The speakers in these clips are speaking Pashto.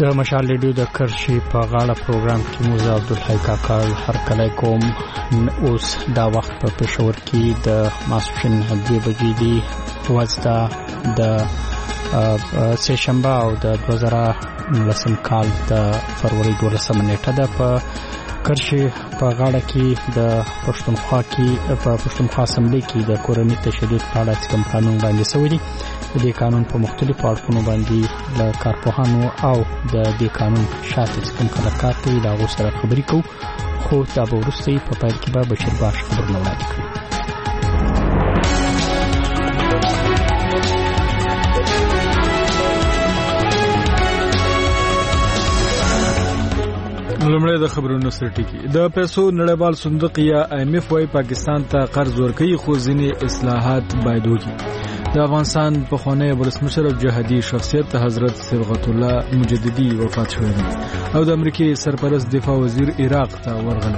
د مشال ریډیو د کرشي په غاړه پروګرام کې موزه عبدالحی کاکا هر کله کوم اوس دا وخت په پېښور کې د ماسپښین 2 بجې دی وځدا د سهشنبه او د 2019 کال د فروری 12 نیټه ده په کرشي په غاړه کې د پښتونخوا اسمبلی کې د کورنۍ تشدد په اړه کوم قانون باندې سوي دي. د دې قانون په مختلفو اړخونو باندې د کارپوهانو او د دې قانون شاته کوم کار کوي دا غوښتنه خبرې کوو، خو دا به وروسته په پای کې به بشیر باش خبرونه وړاندې کړي. لومړی د خبرونو سرټکی. د پیسو نړیوال صندوق یا IMF وايي پاکستان ته قرض ورکوي خو ځینې اصلاحات باید وکړي. د افغانستان پخوانی ولسمشر او جهادي شخصیت حضرت صبغت الله مجددي وفات شوی دی او د امریکای سرپرست دفاع وزیر عراق ته ورغلی.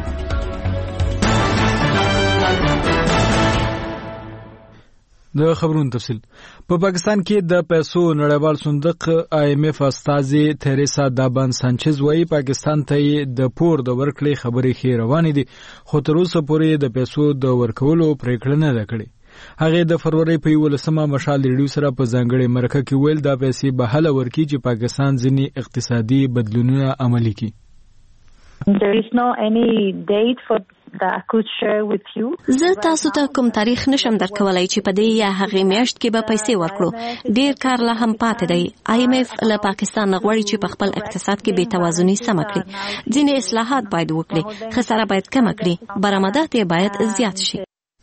د خبرونو تفصیل. په پاکستان کې د پیسو نړیوال صندوق IMF استازي تریسا دابان سانچز وايي پاکستان ته د پور د ورکړې خبرې ښې روانې دي خو تر اوسه پورې د پیسو د ورکولو پریکړه نه ده کړې. هغه د فروری په 11مه مشال ریډیو سره په ځانګړي مرکه کې ویل دا پیسې به هله ورکړي چې پاکستان ځینې اقتصادي بدلونونه عملي کړي. There is no any date for that I could share with you. زه تاسو ته کوم تاریخ نشم درکولای چې په دې یا هغه میاشت کې به پیسې ورکړو. ډیر کار لا هم پاتې دی. IMF له پاکستان غواړي چې په خپل اقتصاد کې بې توازنی سم کړي. ځینې اصلاحات باید وکړي، خساره باید کم کړي، برآمدات باید زیات شي.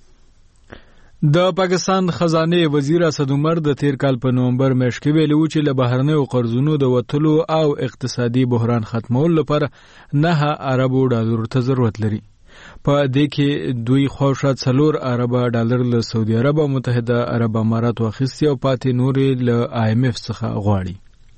د پاکستان خزانه وزیر اسد عمر د تیر کال په نومبر میاشت کې ویلي و چې له بهرنیو قرضونو د وټلو او اقتصادي بحران ختمولو لپاره 9 ارب ډالر ته ضرورت لري. په دې کې دوی خوشات 4 ارب ډالر له سعودي عرب او متحده عرب امارات واخیستي او پاتې نورې له IMF څخه غواړي.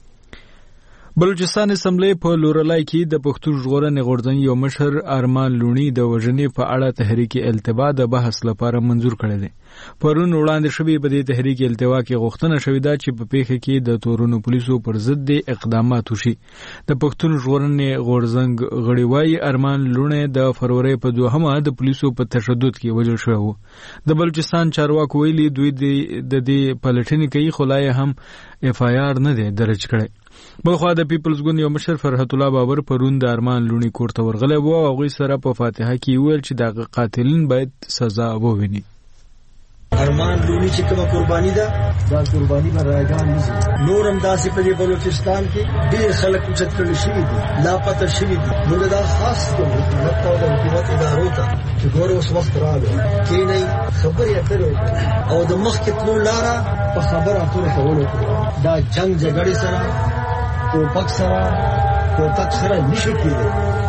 بلوچستان اسمبلی په لورلای کې د پښتو ژغورنې غورځنګ یو مشر ارمان لونی د وژنې په اړه تحریک التوا د بحث لپاره منظور کړی دی. پرون وړاندې شوی په دې تحریک التوا کې غوښتنه شوې ده چې په پیښه کې د تورونو پولیسو پر ضد اقدامات وشي. د پښتو ژغورنې غورځنګ غړي وايي ارمان لونی د فروری په 2مه د پولیسو په تشدد کې وژل شوی و. د بلوچستان چارواکو ویلي دوی د دې پلټنې کوي خو لا هم FIR نه دی درج کړی. بلخوا د پیپلز ګوند یو مشر فرحت الله بابر پرون د ارمان لونی کور ته ورغلی و او هغوی سره په فاتحه کې ویل چې د قاتلین باید سزا وویني. ارمان لونی چې کومه قرباني ده دا قرباني به رایگان نشي. نور هم داسې په بلوچستان کې ډېر خلک اوچت کړل شوي دي، لاپته شوي دي. موږ دا خاص کوو حکومت او د حکومت ادارو ته چې ګوره اوس وخت راغلی کینئ خبرې اترې وکړئ او د مخکې تلو لاره په خبرو اترو کولو وکړئ. دا جنګ جګړې سره توپک سره نشي کېدی.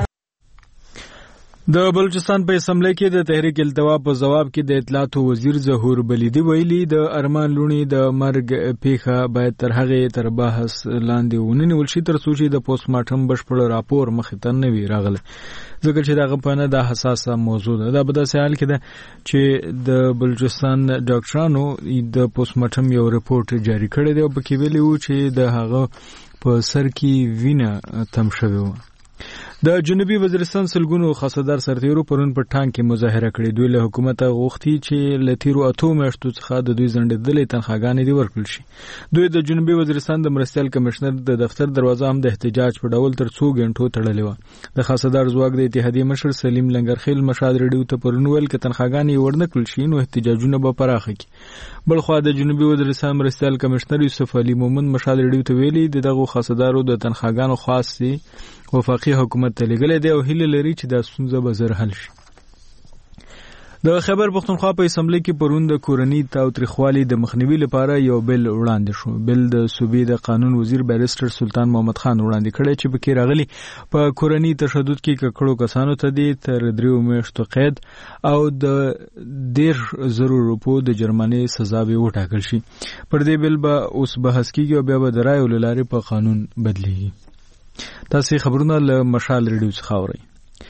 د بلوچستان په اسمبلی کې د تحریک التوا په جواب کې د اطلاعات وزیر ظهور بلیدي ویلي د ارمان لونی د مرګ پیښه باید تر هغه تر بحث لاندې ونیول شي تر څو چې د پوسټ مارټم بشپړ راپور مخې ته نه وي راغلی، ځکه چې دغه په نه د حساسه موضوع ده. دا په داسې حال کې ده چې د بلوچستان ډاکټرانو د پوسټ مارټم یو رپورټ جاری کړی دی او پکې ویلي و چې د هغه په سر کې وینه تم شوې وه. د جنوبي وزیرستان سلګونو خاصدار سرتیرو پرون په ټانک کې مظاهره کړې. دوی له حکومت غوښتي چې له تیرو 8 میاشتو څخه د دوی ځنډېدلې تنخواګانې دې ورکړل شي. دوی د جنوبي وزیرستان د مرستیال کمشنر د دفتر دروازه هم د احتجاج په ډول تر 2 غنټو تړلې وه. د خاصدار ځواک د اتحادیې مشر سلیم لنګرخیل مشال ریډیو ته پرون ویل چې تنخواګانې ورنکړل شي نو احتجاجونه به پراخه کړي. بلخوا د جنوبي وزیرستان مرستیال کمشنر یوسف علي مومن مشال ریډیو ته ویلي دغه خاصدارو د تنخواګانو خاصي وفاقي حکومت ته لګلې دی او هیله لري چې دا ستونزه به زر حل شي. د خیبر پښتونخوا په اسمبلی کې پرون د کورنۍ تاوتریخوالي د مخنیوي لپاره یو بل وړاندې شو. بل د صوبې د قانون وزیر بیرسټر سلطان محمد خان وړاندې کړی چې پکې راغلي په کورنۍ تشدد کې ککړو کسانو ته دي تر 3 میاشتو قید او د 10,000 روپو د جرمانې سزا به وټاکل شي. پر دې بل به اوس بحث کیږي او بیا به د رایو له لارې په قانون بدلیږي. تاسو خبرونه له مشال ریډیو څخه اورئ.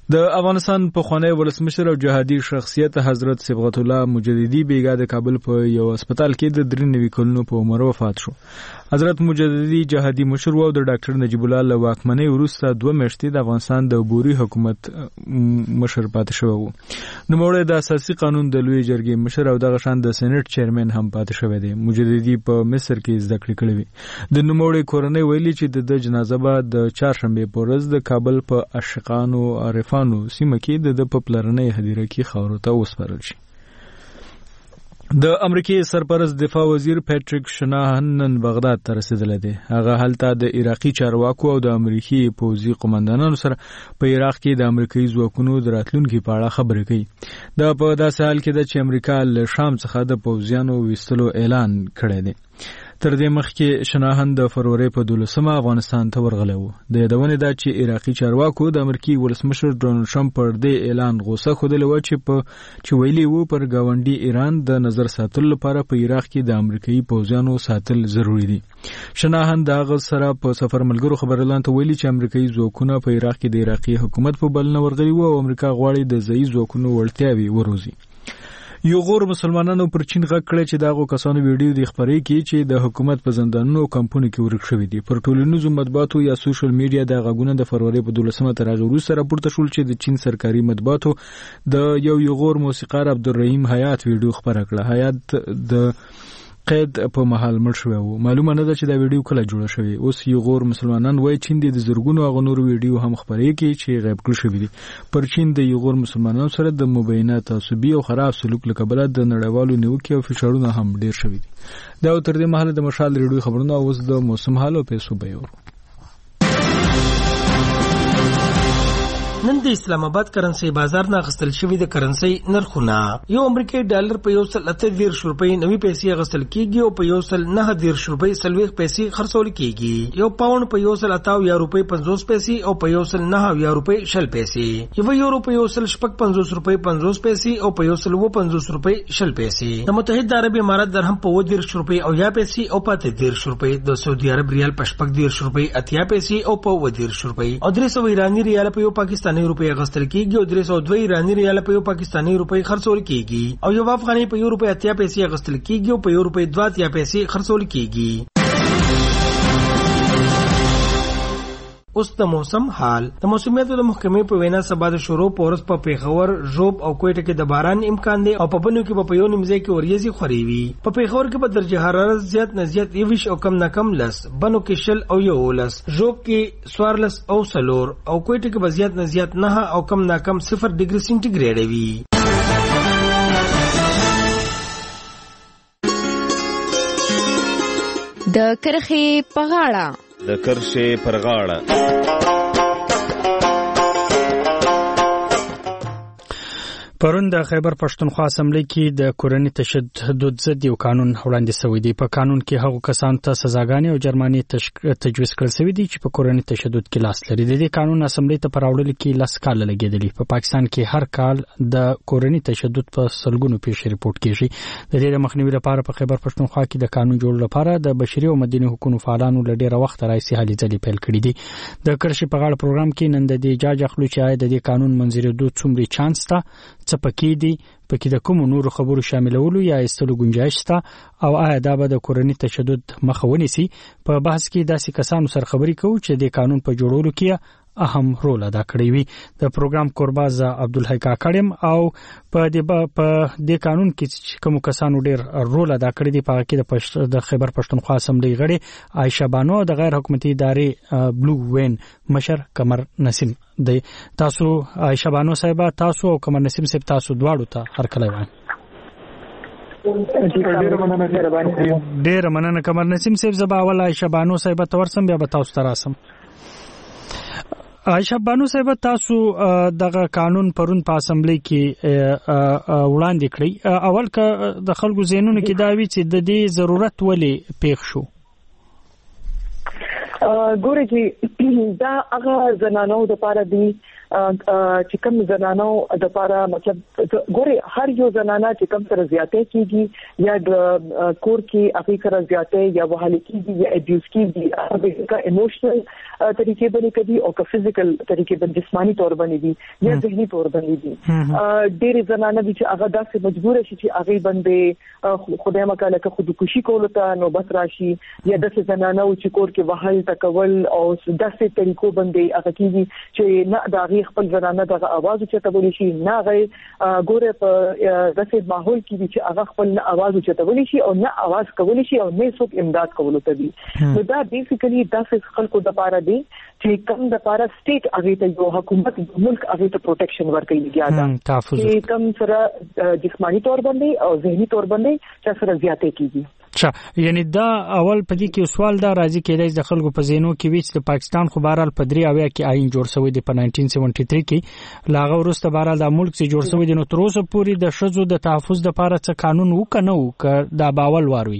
د افغانستان پخوانی ولسمشر او جهادي شخصیت حضرت صبغت الله مجددي بیګا د کابل په یو هسپتال کې د 93 کلونو په عمر وفات شو. حضرت مجددي جهادي مشر او د ډاکټر نجیب الله له واکمنۍ وروسته 2 میاشتې د افغانستان د عبوري حکومت مشر پاتې شوی و. نوموړی د اساسي قانون د لوی جرګې مشر او دغه شان د سېنات چیرمن هم پاتې شوی دی. مجددي په مصر کې زده کړې کړې وې. د نوموړی کورنۍ ویلي چې د جنازه به د چهارشنبه په ورځ د کابل په عاشقانو عارفانو سیمه کې د پپلرنۍ هدیره کې خاورو ته وسپارل شي. د امریکای سرپرست دفاع وزیر پیټریک شناهن نن بغداد ته رسیدلی دی. هغه هلته د عراقي چارواکو او د امریکي پوځي قومندانانو سره په عراق کې د امریکایي ځواکونو د راتلونکي په اړه خبرې کوي. دا په داسې حال کې ده چې امریکا له شام څخه د پوځیانو ویستلو اعلان کړی دی. تر دې مخکې شناهن د فروری په 12 افغانستان ته ورغلی و. د یادونې ده چې عراقي چارواکو د امریکایي ولسمشر ډونالډ ټرمپ پر دې اعلان غوسه ښودلې وه چې ویلي وو پر ګاونډي ایران د نظر ساتلو لپاره په عراق کې د امریکایي پوځیانو ساتل ضروري دي. شناهن د هغه سره په سفر ملګرو خبرلاند ته ویلي چې امریکایي ځواکونه په عراق کې د عراقي حکومت په بلنه ورغلي وو او امریکا غواړي د ځایي ځواکونو وړتیاوې وروزي. یو غور مسلمانانو پر چین غږ کړی چې دغه کسانو ویډیو د خبرې کې چې د حکومت په زندانونو او کمپونو کې ورک شوی دي. پر ټولنیزو مطبوعاتو یا سوشل میډیا د غږونه د فروری په 12 تر هغه وروسته راپورته شول چې د چین سرکاري مطبوعاتو د یو غور موسیقار عبدالرحیم حیات ویډیو خبره کړه. حیات د قید په محل مړ شوی و. معلومه نه ده چې دا ویډیو کله جوړه شوې. اوس یو غور مسلمانان وایي چین د زرګونو هغه نور ویډیو هم خبرې کوي چې غیب کړل شوي دي. پر چین د یو غور مسلمانانو سره د مبینه تعصبي او خراب سلوک له کبله د نړیوالو نیوکې او فشارونه هم ډیر شوي دي. دا تر دې مهاله د مشال ریډیو خبرونه. اوس د موسم حال او پیسو بیور. نن د اسلام آباد کرنسي بازار نه غستل شوی د کرنسي نرخونه. یو امریکایي ډالر په 1.38 روپۍ 90 پیسې غستل کیږي او په 1.9 روپۍ 30 پیسې خرڅول کیږي. یو پاوند په 1.58 روپۍ 50 پیسې او په 1.9 روپۍ 60 پیسې. یو یورو په 1.50 روپۍ 50 پیسې او په 1.50 روپۍ 60 پیسې. د متحده عرب امارات درهم په 20 روپۍ او 10 پیسې او په 30 روپۍ. د سعودي عرب ریال په 40 روپۍ 80 پیسې او په 20 روپۍ. او 300 ایرانی ریال په یو پاکستاني روپۍ غستل کیږي او 302 ایرانی ریال په یو پاکستاني روپۍ خرڅول کیږي. او یو افغاني په یو روپۍ 80 پیسې غستل کیږي او په یو روپۍ 2 پیسې خرڅول کیږي. اوس د موسم حال. د موسمیاتو د محکمې په وینا سبا د شروع پورس په پیښور، ژوب او کوټه کې د باران امکان دی او په بنو کې په یو نیمځای کې وریځي خوري وي. په پیښور کې په درجه حرارت زیات نه زیات 21 او کم نه کم 10، بنو کې 0 او 11، ژوب کې 14 او 4 او کوټه کې په زیات نه زیات 9 او کم نه کم 0 ډیګري سنټیګریډ وي. د کرخې په غاړه د کرښې پر غاړه. پرون د خیبر پښتونخوا اسمبلی کې د کورنۍ تشدد ضد یو قانون وړاندې شوی دی. په قانون کې هغو کسانو ته سزاګانې او جرمانې تجویز کړل شوی دي چې په کورنۍ تشدد کې لاس لري. د دې قانون اسمبلی ته پراوړل کې 10 کال لګیدلی. په پاکستان کې هر کال د کورنۍ تشدد په سلګونو پیښې رپورټ کیږي. د دې مخنیوي لپاره په خیبر پښتونخوا کې د قانون جوړ لپاره د بشري او مدني حقوقو فعالانو له ډیره وخت راځي هلي ځلې پیل کړې دي. د کرښې په غاړه پروګرام کې نن د دې جاج اخلو چې د دې قانون منځرېدو څومره چانس ته څه پکې دي، پکې د کوم نورو خبرو شاملولو یا ایستلو گنجائش شته او آیا دا به د کورنۍ تشدد مخه ونیسي. په بحث کې داسې کسانو سره خبرې کوو چې د قانون په جوړولو کې اهم رول ادا کړی وي. د پروګرام قرباز عبدالحی کاکړم او په دې قانون کې کوم کسانو ډیر رول ادا کړی دی په کې د خیبر پښتونخوا اسمبلی غړي عائشه بانو د غیر حکومتي ادارې بلو وین مشر قمر نسیم دی. تاسو عائشه بانو صاحب، تاسو او قمر نسیم صاحب، تاسو دواړو ته هر کله وایم. ډیر مننه قمر نسیم صاحب. زبا اول عائشه بانو صاحب ته ورسم بیا به تاسو ته راسم. عائشه بانو صاحب، تاسو دغه قانون پرون په اسمبلی کې وړاندې کړی. اول که د خلکو ذهنونو کې دا وی چې د دې ضرورت ولې پیښ شو؟ ګوره چې دا هغه زنانو د لپاره دی چې کوم زنانو د لپاره مطلب ګوري هر یو زنانه چې کوم سره زیاتې کیږي یا د کور کې هغه سره زیاتې یا وهل کیږي یا ابیوز کیږي هغه کا ایموشنل طریقې باندې کوي او کا فزیکل طریقې باندې جسمانی تور باندې دي یا ذهني تور باندې دي ډېر زنانه چې هغه داسې مجبور شي چې هغه باندې خدای مکاله کې خودکشي کول ته نوبت راشي یا د زنانه چې کور کې وهل تکول او داسې طریقو باندې هغه کیږي چې نه د هغه خپل زنانه د आवाज چتول شي نه غي ګوره په داسې ماحول کې چې هغه خپل आवाज چتول شي او نه आवाज کول شي او نه څوک امداد کول ته دي نو دا بیسیکلی داسې خلکو د لپاره دي چې کوم د لپاره سټیټ هغه ته یو حکومت ملک هغه ته پروټیکشن ورکړي لګیا دا چې کوم سره جسمانی تور باندې او ذهني تور باندې چې سره زیاتې کیږي یعنی دا اول پدې کې سوال دا راځي کېدای د خلکو په زینو کې ویچ د پاکستان خو بهرال په 3 اویا کې آئین جوړ شوی دی په 1973 کې لاغه ورسته بهرال د ملک چې جوړ شوی دی نو تر اوسه پورې د شذو د تحفظ لپاره څه قانون وکنه او دا باول واروي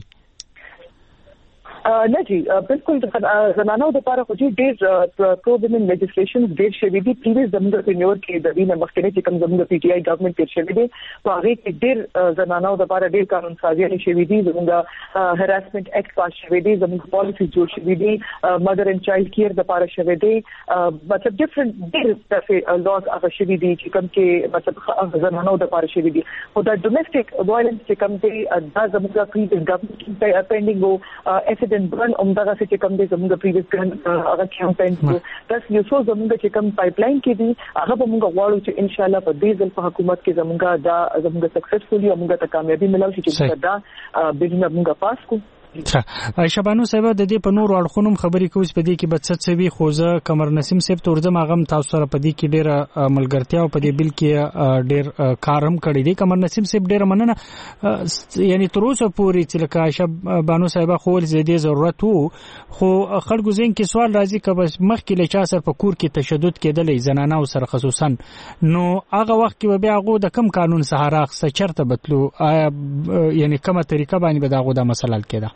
نه جی بالکل زنانو د لپاره خو ډېر پرو وومن لیجسلیشن ډېر شوی دی پریویس زموږ په نیویارک کې د دینه مخکنی چې کوم زموږ پی ټی آی ګورنمنت کې شوی دی په هغه کې ډېر زنانو د لپاره ډېر قانون سازي شوی دی زموږ هراسمنت اکټ پاس شوی دی زموږ پالیسی جوړ شوی دی مدر اینڈ چایلډ کیر د لپاره شوی دی مطلب ډیفرنٹ ډېر څه لاز هغه شوی دی چې کوم کې مطلب زنانو د لپاره شوی دی او د ډومېسټک وایلنس چې کوم دی دا زموږ پریویس ګورنمنت پینډینګ او برن عمدہ سے کم دے زموږ پریویس ګران هغه کیمپین تاسو یو څو زموږ چې کوم پایپلاین کې دي هغه به موږ غواړو چې ان شاء الله په دې ځل په حکومت کې زموږ سکسسفولي موږ ته کامیابی ملو شي چې دا بلنه موږ پاس کو عائشہ بانو صاحب د دې په نور اړخونو خبرې کوي په دې کې بچت سوي خوځه کمر نسیم صاحب تورځم هغه تاسو سره په دې کې ډېر ملګرتیا او په دې بل کې ډېر کارم کړی دی کمر نسیم صاحب ډېر مننه یعنی تر اوسه پورې چې لکه عائشہ بانو صاحب خو زیاتې ضرورت وو خو خلکو زین کې سوال راځي چې بس مخکې له چا سره په کور کې تشدد کېدلې زنانه او سره خصوصا نو هغه وخت کې بیا هغه د کم قانون سهاره څخه چرته بتلو یعنی کومه طریقه باندې به دا مسله کېده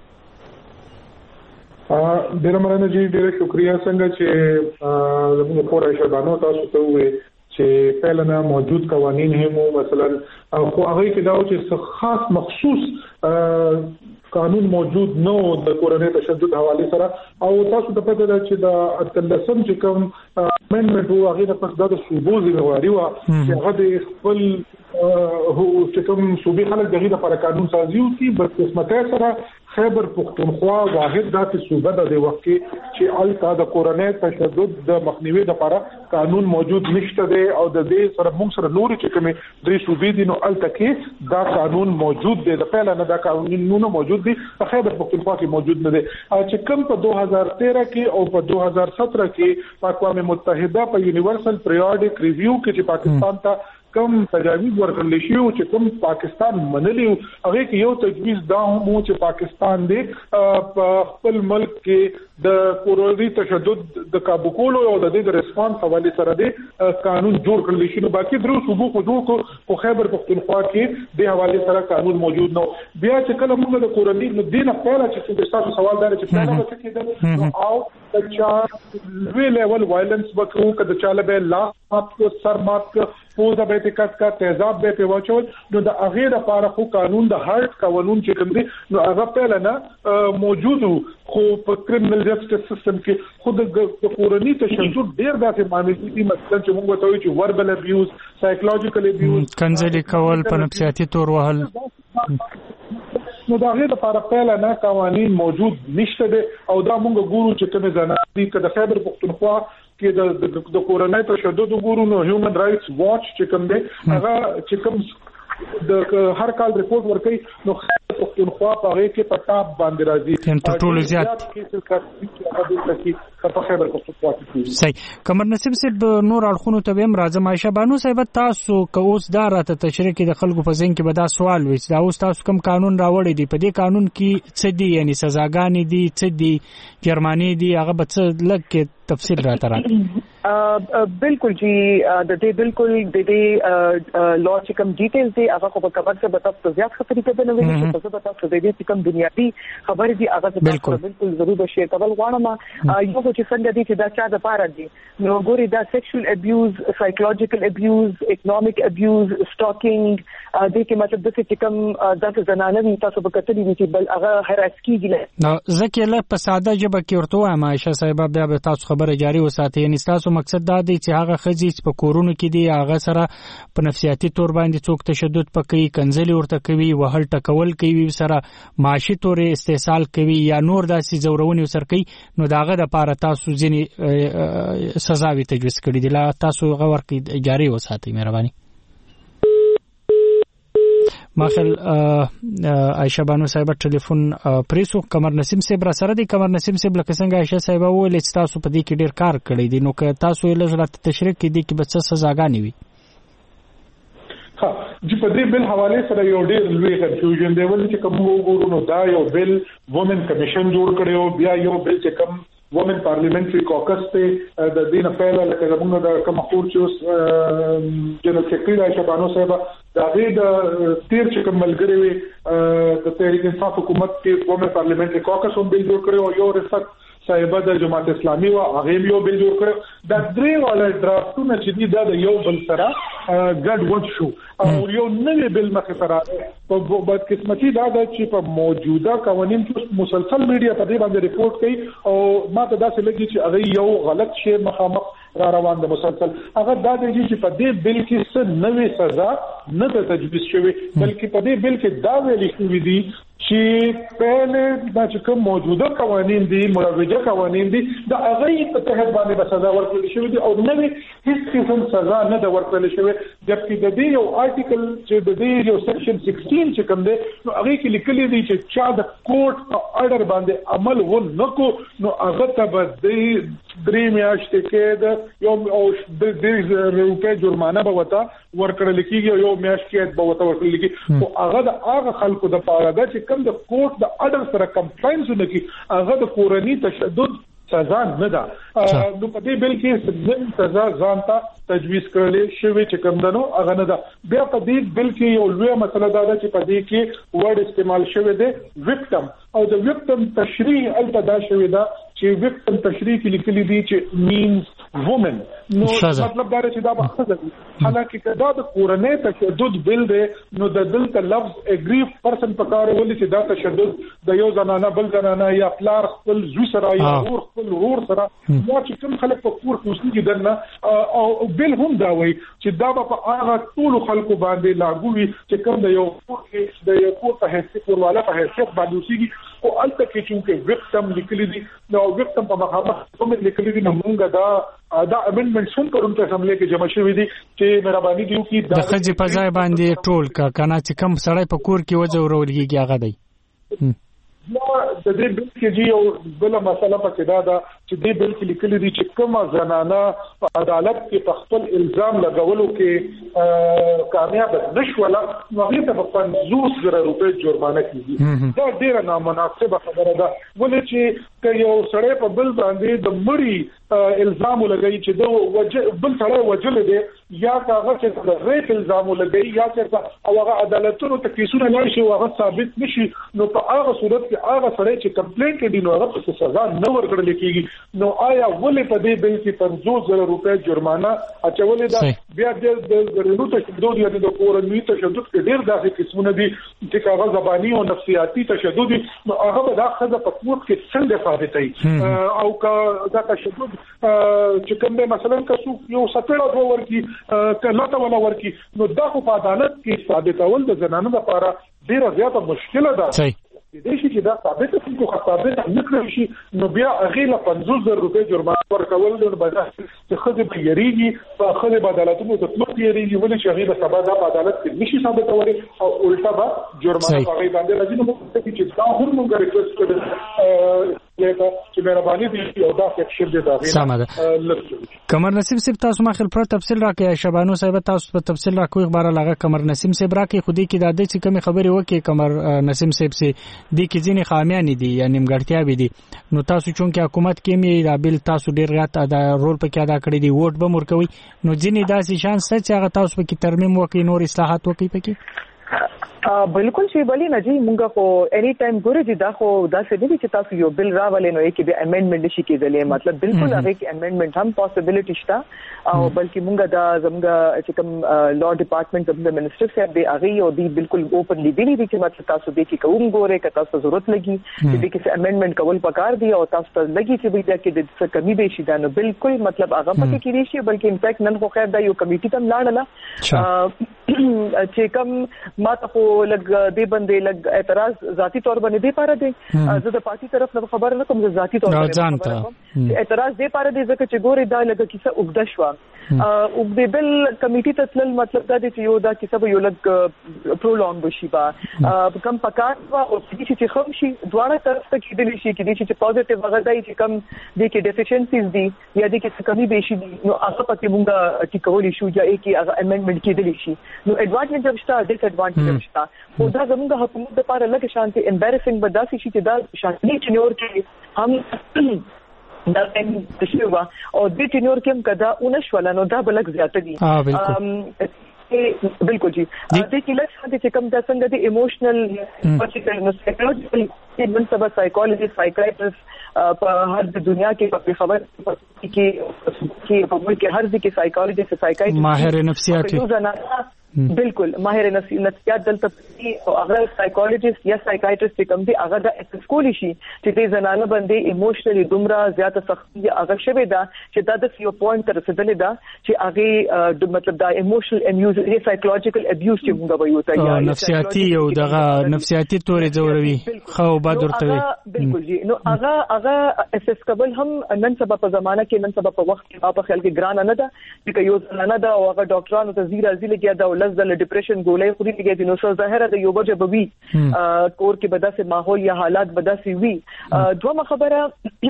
ډېر مننه جی ډېر شکریا څنګه چې زموږ کور عائشہ بانو تاسو ته وې چې پهلنه موجود قوانين هم مثلا خو هغه کې دا چې خاص مخصوص قانون موجود نو د کورنۍ تشدد حواله سره او تاسو ته پته ده چې د اتلسم چې کوم امندمنت وو هغه د پس د صوبو ځواري وا چې هغه د خپل هو چې کوم صوبې خلک دغه لپاره قانون سازي وکړي بل قسمته سره خیبر پختونخوا واحد داسې صوبه ده د وخت کې چې الته د کورنۍ تشدد د مخنیوي لپاره قانون موجود نشته دی او د دې سره موږ سره نور چې کومه درې صوبې دي نو الته کې دا قانون موجود دی د پهلا نه دا قانونونه موجود دي په خیبر پختونخوا کې موجود نه دي چې کوم په 2013 کې او په 2017 کې په اقوام متحده په یونیورسل پیریوډک ریویو کې چې پاکستان ته کم تجاویز ورکړل شي او چې کوم پاکستان منلی هغه کې یو تجویز دا هم چې پاکستان دې په خپل ملک کې د کورونی تشدد د کابو کولو او د دې ریسپانس حواله سره دې قانون جوړ کړل شي نو باقي درو صوبو خو جوړ کو خیبر پختونخوا کې د حواله سره قانون موجود نو بیا چې کله موږ د کورونی نو دینه پهلا چې تاسو سوال دار چې پهلا څه کېدل او د چا وی لیول وایلنس وکړو کله چاله به لا مات کو سر مات کو پوزا به تکات کا تهذاب به په واچول نو د هغه لپاره خو قانون د هارت قانون چې کوم دي نو هغه پهلا نه موجود خو په کریمینل جسټس سیستم کې خود د کورنۍ تشدد ډیر داسې معاملې دي مثلا چې موږ ته وایي چې وربل ابیوز سایکولوژیکل ابیوز کنځلې کول په نفسیاتي تور وهل نو دا غیر لپاره پهلا نه قوانين موجود نشته دي او دا موږ ګورو چې کوم ځانه دي کله خیبر پختونخوا کې د کورنۍ تشدد ګورو نو هیومن رائټس واچ چې کوم دی هغه چې کوم د هر کال ریپورت ورکړي نو پختونخوا په هغه کې په ټاپ باندې راځي تر ټولو زیات په خیبر پختونخوا کې صحیح کمر نسیم صاحب نور اړخونو ته هم راځم عائشہ بانو صاحب تاسو که اوس دا راته تشریح کې د خلکو په ذهن کې به دا سوال وي چې دا اوس تاسو کوم قانون راوړی دی په دې قانون کې څه دي یعنی سزاګانې دي څه دي جرمانه دي هغه به څه لکه تفصیل راته راځي بالکل جی د دې بالکل د دې لا چې کوم ډیټیلز دي هغه په خبر څخه تاسو زیات خبرې کوي نو ویل چې تاسو د دې کوم بنیادی خبرې دي هغه بالکل ضرور شیر کول غواړم یو ابیوز چې څنګه دي چې دا چا د پاره دي نو ګوري دا سیکشوال ابیوز سایکولوژیکل ابیوز اکونومیک ابیوز سټاکینګ د کې مطلب د څه کوم د زنانه تاسو په کتلې دي چې بل هغه هراس کیږي نو ځکه له په ساده ژبه کې ورته وایم عائشہ صاحب بیا به تاسو خبره جاری وساتئ یعنی تاسو مقصد دا دی چې هغه خزي چې په کورونو کې دی هغه سره په نفسیاتي تور باندې څوک تشدد پکې کنځلي ورته کوي وهل ټکول کوي سره معاشي تور استحصال کوي یا نور داسې زورونی وسر کوي نو داغه د پاره تاسو ځینی سزاوي تجویز کړی دی لا تاسو غوړ کې جاری وساتئ مهرباني ماخل عائشہ بانو صاحب ټلیفون پریسو قمر نسیم صاحب را سره دی قمر نسیم صاحب لکه څنګه عائشہ صاحب وویل چې تاسو په دې کې ډیر کار کړی دی نو که تاسو یې لږ تشریح کړئ دي کې به څه سزاګانې وي ها چې په دې بل حواله سره یو ډیر لوی کنفیوژن دی ولې چې کوم وګورو نو دا یو بل وومن کمیشن جوړ کړو بیا یو بل چې کوم وومن پارلیمنټري کوکس ته د دینه پیله لکه موږ د کوم خورچوس جنرال سیکریټری عائشہ بانو صاحب دا د تیر چې کوم ملګری وي د تحریک انصاف حکومت کې وومن پارلیمنټري کوکس هم بل جوړ کړو یو رسک صاحب د جماعت اسلامي او هغه یو بل جوړ کړو دا درې والا ډرافتونه چې دا د یو بل سره ګډ وډ شو او یو نوې بل مخه سره په بدقسمتي دا چې په موجوده قوانين کې مسلسل میډیا په دې باندې ریپورت کوي او ماته دا څه لګي چې هغه یو غلط شی مخامخ را روان د مسلسل هغه دا دی چې په دې بل کې څه نوې سزا نه تجویز شوی بلکې په دې بل کې دا ویل شوی دی چې پهله دا چې کوم موجوده قوانين دي مروجه قوانين دي دا هغه په تحت باندې سزا ورکړل شوی دي او نوې هیڅ قسم سزا نه د ورکړل شوی جبکې د دې یو آرټیکل چې د دې یو سیکشن 16 چې کوم دی نو هغه کې لیکلي دي چې چا د کوर्ट په اورډر باندې عمل و نکو نو هغه ته به د درې میاشتې کې د یو او د روپے جرمانه به وتا ورکړل کیږي یو میاشت کې به وتا ورکړل کیږي او هغه د هغه خلکو د پاره ده چې کوم د کوर्ट د اورډر سره کمپلاینس ونکړي هغه د کورنۍ تشدد سزا نه ده نو په دې بل کې سزا ځان ته تجویز کړل شوی چې کوم دنو هغه نه ده بیا په دې بل کې یو لوی مسله ده چې په دې کې ورډ استعمال شوی دی وکټم او د وکټم تشریح البته شوی ده چې وکټم تشریح کې لیکلي دي چې مینز وومن نو مطلب دا چې دا به ځي حالکه دا د کورنۍ تشدد بل دی نو د دلته لفظ اګریف پرسن په کار ولې چې دا تشدد د یو زنانه بل زنانه یا پلار خپل زوی سره یا ور خپل ورور سره یا چې کوم خلک په کور کې اوسېږي دنه او بل هم دا وایي چې دا په هغه ټول خلکو باندې لاګو وي چې کوم د یو کور کې د یو کور په حیثیت ورواله په حیثیت باندې اوسېږي او البته کې چې وکټم لیکلي دي نو وکټم په مخامخ کوم لیکلي دي نو موږ دا امندمنټ هم پرون په اسمبلی کې جمع شوې دي چې مهرباني دیو کې د خځې په ځای باندې ټول کنه چې کم سړی په کور کې وځورول کېږي هغه دی نو د دې بل کې یو بل مسله پکې دا چې دې بل کې لیکلي دي چې کومه زنانه په عدالت کې په خپل الزام لګولو کې کامیاب نشوله نو هغه ته په 50,000 روپۍ جرمانه کیږي دا ډیره نامناسبه خبره ده ولې چې یو سړی په بل باندې د مړی الزام لګوي چې د بل سړی وجل دی یا هغه چې د ریپ الزام لګوي یا چې هغه عدالتونو ته کیسونه لای شي او هغه ثابت نشي نو په هغه صورت کې هغه سړی چې کمپلینټ کوي نو هغه څه سزا نه ورکړل کیږي نو آیا ولې په دې بل کې 50,000 روپۍ جرمانه اچولې ده بیا د رنو تشدد یا د کورنۍ تشدد کې ډېر داسې قسمونه دي چې هغه زبانی او نفسیاتي تشدد نو هغه به دا خزه په کوټ کې څنګه ثابتای او کا تشدد چې کوم مثلا کسو یو سپېړه دوه ورکی کله ولا ورکی نو دا په عدالت کې ثابتول د زنانه لپاره ډیره زیاته مشکله ده د دې چې دا ثابت کوم ثابت نه کړی شي نو بیا هغه له 50,000 روپۍ جرمانه ورکول د بازار چې خځې به یریږي په خځې په عدالتونو د تطبیق یریږي ولې چې هغه د سبا د عدالت کې نشي ثابتولای او الټا به جرمانه هغه باندې راځي نو چې دا هم موږ ریکوست کړو چې مهرباني دي او دا فکر دې دا قمر نسیم صاحب تاسو ما خپل پر تفصیل راکړئ شبانو صاحب تاسو په تفصیل راکوي خبره لغه قمر نسیم صاحب راکړي خو دې کې د دې چې کوم خبرې وکي قمر نسیم صاحب سي د کې ځینې خامیان دي یا نیمګړتیاوې دي نو تاسو چونکه حکومت کې می دا بل تاسو ډیر غات ادا رول پکې ادا کړی دی ووټ به مرکوي نو ځینې داسې شانس چې هغه تاسو پکې ترمیم وکړي نور اصلاحات وکړي پکې بالکل شي بلی نه جی مونږه خو اني ټایم ګورې چې دا خو دا څه دي چې تاسو یو بل راولې نو کې د امندمنت شي کېدلې مطلب بالکل هغه کې امندمنت هم پوسیبিলিټی شته او بلکې مونږه دا زموږ چې کوم لا ډپارټمنټ د منسٹر صاحب دی هغه یو دی بالکل اوپنلی دی چې مطلب تاسو دې کې کوم ګورې که تاسو ضرورت لګي چې دې کې امندمنت کول پکار دی او تاسو ته لګي چې دا کې د څه کمی به شي دا نو بالکل مطلب هغه پکې کېږي شي بلکې ان فیکټ نن خو خیر دا یو کمیټي تم لاړله چې کوم ما ته لګ دې باندې لګ اعتراض ذاتی طور باندې دی پاره دی زه د پارټي طرف نه خبر نه کوم ذاتی طور باندې اعتراض دی پاره دی ځکه چې ګوري دا لګ کیسه وګد شو او د بل کمیټي ته تل مطلب دا دی چې یو دا کیسه یو لګ پرولونګ بشي با کم پکار وا او چې خم شي دواړه طرف ته کېدلی شي چې پوزټیو هغه دی چې کم د کې ډیفیشنسیز دي یا د کې کمی به شي نو هغه پکې مونږه ټیکولې شو یا کې هغه امندمنت کېدلی شي نو ایڈوانټیج شته ډیس ایڈوانټیج شته او دا زموږ حکومت لپاره لکه شانتي امبارسینګ بداسي شي چې دا شانتي چنور کې هم دا څنګه شوه او د چنور کې هم کدا اونشول نو دا بلک زیاته دي بالکل جی د کله چې کوم د څنګه د ایموشنل پرټیکل سایکولوژیکل منصبه سایکولوژي سایکایټریست په هر د دنیا کې په خبر کې په ملک هر ځای کې سایکولوژي سایکایټریست ماهر نفسیات بالکل ماهر نفسیات دلته او هغه سایکولوژیست یا سایکایټریست کوم دی هغه د اسکول شي چې د زنانه باندې ایموشنلی دومره زیاته سختي هغه شوه دا چې دا د یو پوینټ تر رسیدلې دا چې هغه مطلب دا ایموشنل ابیوز یا سایکولوژیکل ابیوز چې موږ وایو ته یا نفسیاتي او دغه نفسیاتي تورې زوروي خو بد ورته بالکل جی نو هغه اساس قبل هم نن سبا په زمانہ کې نن سبا په وخت کې په خیال کې ګران نه ده چې یو زنانه دا او هغه ډاکټرانو ته زیرا لګیا دا لزل ډیپریشن ګولې خوري لګي نو څه ظاهره د یو بجې بوي کور کې بداسه ماحول یا حالات بداسه وي دوه خبره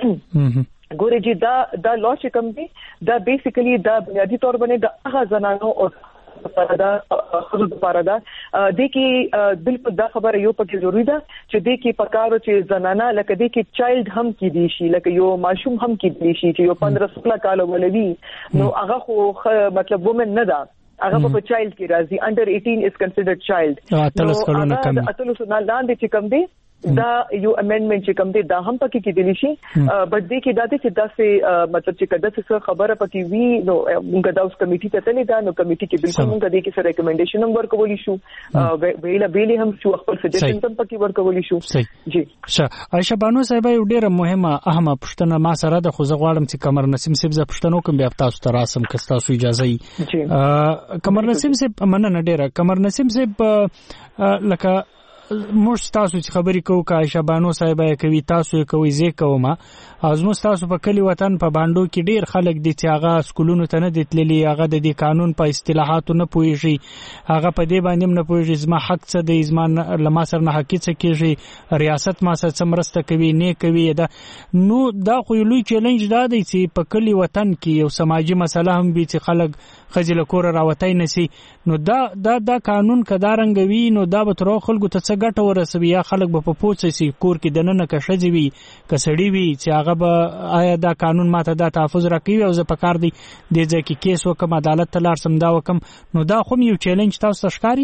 ګورې جی دا لا چې کوم دي دا بیسیکلی دا بنیادی طور باندې د هغه زنانو او پردا خود پردا د کې بالکل دا خبره یو پکې ضروری ده چې د کې پکارو چې زنانه لکه د کې چایلډ هم کې دي شي لکه یو ماشوم هم کې دي شي چې یو 15-16 کال ولوي نو هغه خو مطلب وومن نه ده هغه په چایلډ کې راځي انډر 18 از کنسیډرډ چایلډ اتلس کلونه کم اتلس نه لاندې چې کم دي دا یو امندمنت چې کوم دی دا هم پکې کېدلی شي بټ دې کې دا چې دا څه مطلب چې کده څه خبره پکې وی نو موږ دا اوس کمیټي ته تللی دا نو کمیټي کې بالکل موږ دې کې څه ریکمنډیشن هم ورکولی شو ویله هم شو خپل سجیشن هم پکې ورکولی شو جی عائشہ بانو صاحب یو ډیره مهمه اهمه پښتنه ما سره د خوځ غواړم چې قمر نسیم صاحب ز پښتنو کوم بیا تاسو ته راسم که تاسو اجازه یې قمر نسیم صاحب مننه ډیره قمر نسیم صاحب لکه موږ تاسو چې خبرې کوو که عائشہ بانو صاحب یې کوي تاسو یې کوي زه کوم ازمو تاسو په کلی وطن په باندو کې ډیر خلک دي چې هغه سکولونو ته نه دتللی هغه د دې قانون په اصطلاحاتو نه پوهیږي هغه په دې باندې نه پوهیږي زما حق څه دی زما لما سره نه حق څه کیږي ریاست ما سره مرسته کوي نه کوي دا نو دا خو لوی چیلنج دا دی چې په کلی وطن کې یو سماجی مسله هم وي چې خلک خجل کور راوتای نسی نو دا قانون کدارنګوي نو دا به تر خلکو ته څه ګټه ورسوي یا خلک به په پوڅ سي کور کې دنه کښځي وي کسړي وي چې هغه به آیا دا قانون ماته دا تحفظ راکوي او زه په کار دی د ځکه کیس وکم عدالت ته لار سم دا وکم نو دا خو یو چیلنج تاسو ته ښکاری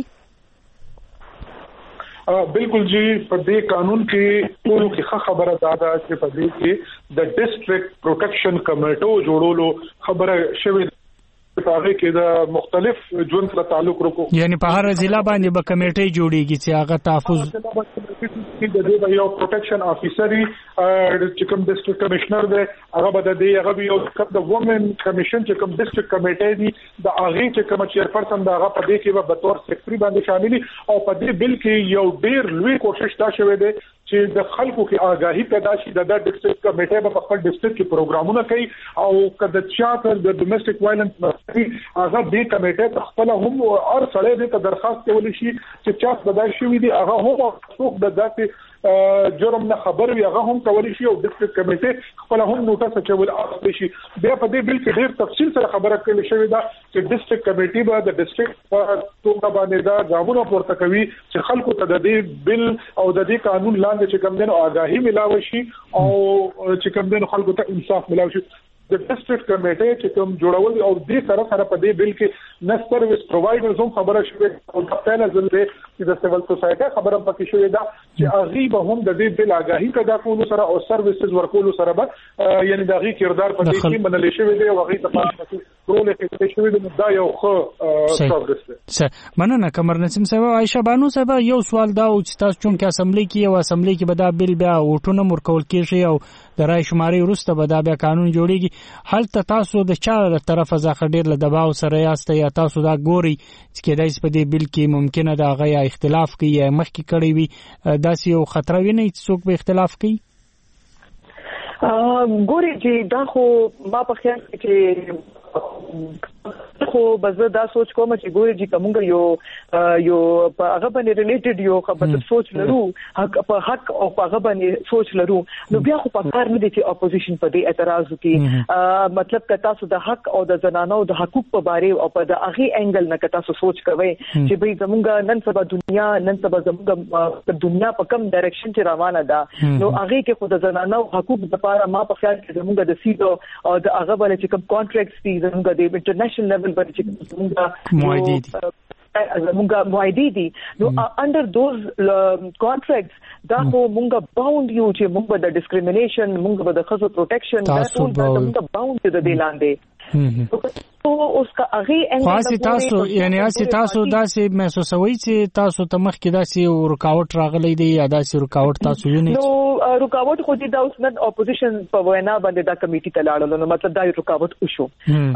بالکل جی په دې قانون کې ټول کې خبره ده چې په دې کې د ډیسټریکټ پروټیکشن کمیټو جوړولو خبره شوه هغه کې د مختلف ژوند سره تعلق رکو یعنی په هر ضلع باندې به کمیټې جوړیږي چې هغه تحفظ د دې یو پروټیکشن افیسري چې کوم ډیسټریکټ کمشنر دی هغه به د دې هغه یو د وومن کمیشن چې کوم ډیسټریکټ کمیټې دی د هغه چې کوم چیرپرسن دا هغه په دې کې به بطور سیکرټري باندې شاملي او په دې بل کې یو ډیر لوی کوشش دا شوه دی چې د خلکو کې آگاهی پیدا شي د ډیسټریکټ کمیټې په خپل ډیسټریکټ کې پروګرامونه کوي او کله چې د ډومېسټک وایلنس هغه دې کمیټې خپل هم اور سړی دې ته درخواست کولی شي چې چا بدل شوی دی هغه هم څوک د ذاتي جرم نه خبر وي هغه هم کولی شي او ډیسټریکټ کمیټې خپل هم نوټس اچول اخلي شي بیا په دې بل کې ډېر تفصیل سره خبره کړل شوې ده چې ډیسټریکټ کمیټې به د ډیسټریکټ په توګه باندې دا ګامونه پورته کوي چې خلکو ته د دې بل او د دې قانون لاندې چې کوم دنو آگاهي ملاوي شي او چې کوم دنو خلکو ته انصاف ملاوي شي د ډیسټریکټ کمیټې چې کوم جوړول او د سره په دې بل کې نه سرویس پرووایډرز هم خبره شوې او د پهلا ځل چې د سیول سوسایټي خبره پکې شوې ده چې هغه به هم د دې بل آگاهی کدا کول سره او سرویسز ورکول سره به یعنی د هغه کردار په دې کې منل شوی دی او هغه د پاتې رول کې شوی دی دا یو ښه پروګرس دی. مننه قمر نسیم صاحب. عائشه بانو صاحب یو سوال دا او چې تاسو چون کې اسمبلی کې او اسمبلی کې به دا بل بیا وټونه مرکول کېږي او د رای شماري وروسته به دا بیا قانون جوړیږي. هلته تاسو د چا له طرفه ځخه ډیر له دباو سره یاست یا تاسو دا ګوري چې کېدای په دې بل کې ممکنه دا غیا اختلاف کوي یا مخکې کړی وي داسې یو خطر ویني چې څوک به اختلاف کوي؟ ګوري چې دا خو ما په خیال کې خو بزه دا سوچ کوم چې ګوري چې کومګ یو په هغه باندې ریلیټډ یو خبره سوچ لرو حق په حق او په هغه باندې سوچ لرو نو بیا خو په کار نه دي چې اپوزیشن په دې اعتراض وکړي. مطلب که تاسو د حق او د زنانو د حقوق په باره او په د هغه انګل نه که تاسو سوچ کوئ چې به زمونږ نن سبا زمونږ دنیا په کم ډایرکشن کې روانه ده نو هغه کې خو د زنانو حقوق لپاره ما په خیال کې زمونږ د سیدو او د هغه باندې چې کوم کانټراکټس دي زمونږ د انټرنیشنل لیول باندې چې زمونږ معاهدې دي نو انډر دوز کانټراکټس دا خو مونږ باوند یو چې مونږ د ډیسکریمینیشن مونږ د خصوصي پروټیکشن دا ټول مونږ باوند د دې لاندې اوس کا هغه انګل تاسو یعنی تاسو داسې محسوسوي چې تاسو ته مخ کې داسې رکاوټ راغلی دی یا داسې رکاوټ تاسو یې نه نو رکاوټ خو دې دا اوس نه اپوزیشن په وینا باندې دا کمیټي ته لاړل نو مطلب دا رکاوټ وشو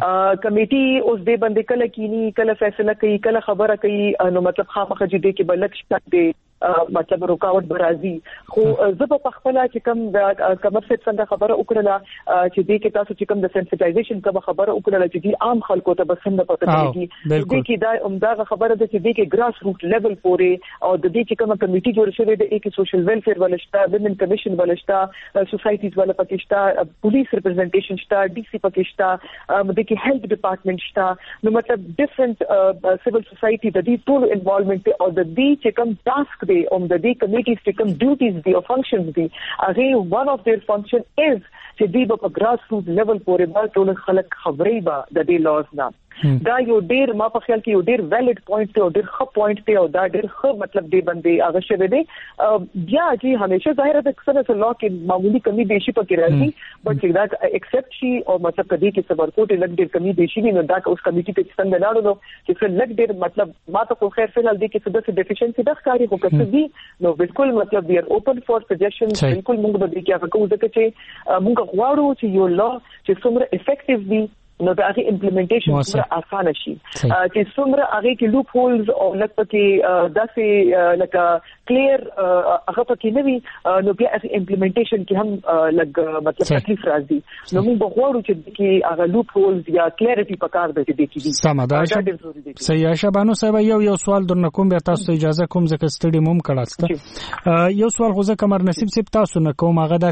کمیټي اوس دې باندې کله کینی کله فیصله کوي کله خبره کوي نو مطلب خامخ دې کې بلک شته دی مطلب رکاوټ برازي خو زه په خپل چې کوم د کمر څنګه خبره وکړه چې دې کې تاسو چې کوم د سنسټایزیشن کوم خبره وکړه چې دې عام خلکو ته بسنده پته کیږي دې کې دا عمدہ خبره ده چې دې کې ګراس روټ لیول پورې او د دې چې کوم کمیټي جوړ شوی دی کې سوشل ویلفیر ولشتا ویمن کمیشن ولشتا سوسایټیز ولا پکشتا پولیس ریپرزنټیشن شتا ډي سي پکشتا د کې هیلث ډپارټمنټ شتا نو مطلب ډیفرنٹ سیول سوسایټي د دې ټول انوالومنت او د دې چې کوم ټاسک the day committees to come duties the or functions the again one of their function is to be په grassroots level پورې با ټول خلک خبرې با د دې laws نه دا یو ډیر ما په خیال کې یو ډیر ویلډ پوینټ ته او ډیر ښه پوینټ ته او دا ډیر ښه مطلب دی باندې هغه شوی دی بیا چې همیشه ظاهر ده چې څه لا کې معمولی کمی بیشي پکې راځي بٹ چې دا ایکسپټ شي او مطلب کدي کې صبر کوټه لګ ډیر کمی بیشي نه دا اوس کمیټي ته څنګه لاړو نو چې څه لګ ډیر مطلب ما ته خو خیر فلحال دی کې څه ډیفیشنسي د ښکاری خو کڅ دي نو بالکل مطلب وی ار اوپن فور سجیشنز بالکل موږ به دې کې هغه کوو ځکه چې موږ غواړو چې یو لا چې څومره افیکټیو وي نو دا هغه امپلیمنټیشن څومره اسانه شي چې څومره هغه کې لوپ هولز او لکه کې داسې لکه کلیر هغه پکې نه وي نو بیا هغه امپلیمنټیشن کې هم لګ مطلب تکلیف راځي نو موږ غواړو چې کې هغه لوپ هولز یا کلیریټي پکار دی چې کې سمه صحیح عائشه بانو صاحب یو سوال درنه کوم بیا تاسو اجازه کوم ځکه سټډي موم کړاست یو سوال خو ځکه قمر نصیب صاحب تاسو نه کوم هغه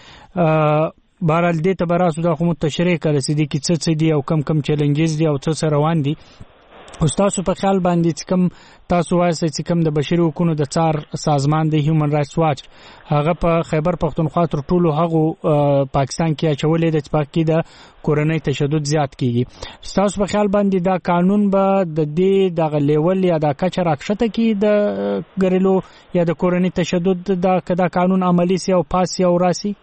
داسې بهرحال دې ته براسو دا خو متشریح کړی چې دې کې څه دي او کم چیلنجز دي او څه روان دي تاسو په خیال باندې چې کوم تاسو وایي چې کوم د بشري حقوقو د څار سازمان د هیومن رائټس واچ هغه په خیبر پختونخوا تر ټولو هغه پاکستان کې اچولې د پاکي د کورنۍ تشدد زیات کیږي تاسو په خیال باندې دا قانون به د دې د لیول یا د کچر راکشته کې د ګریلو یا د کورنۍ تشدد دا قانون عملی سي او پاسي او راسي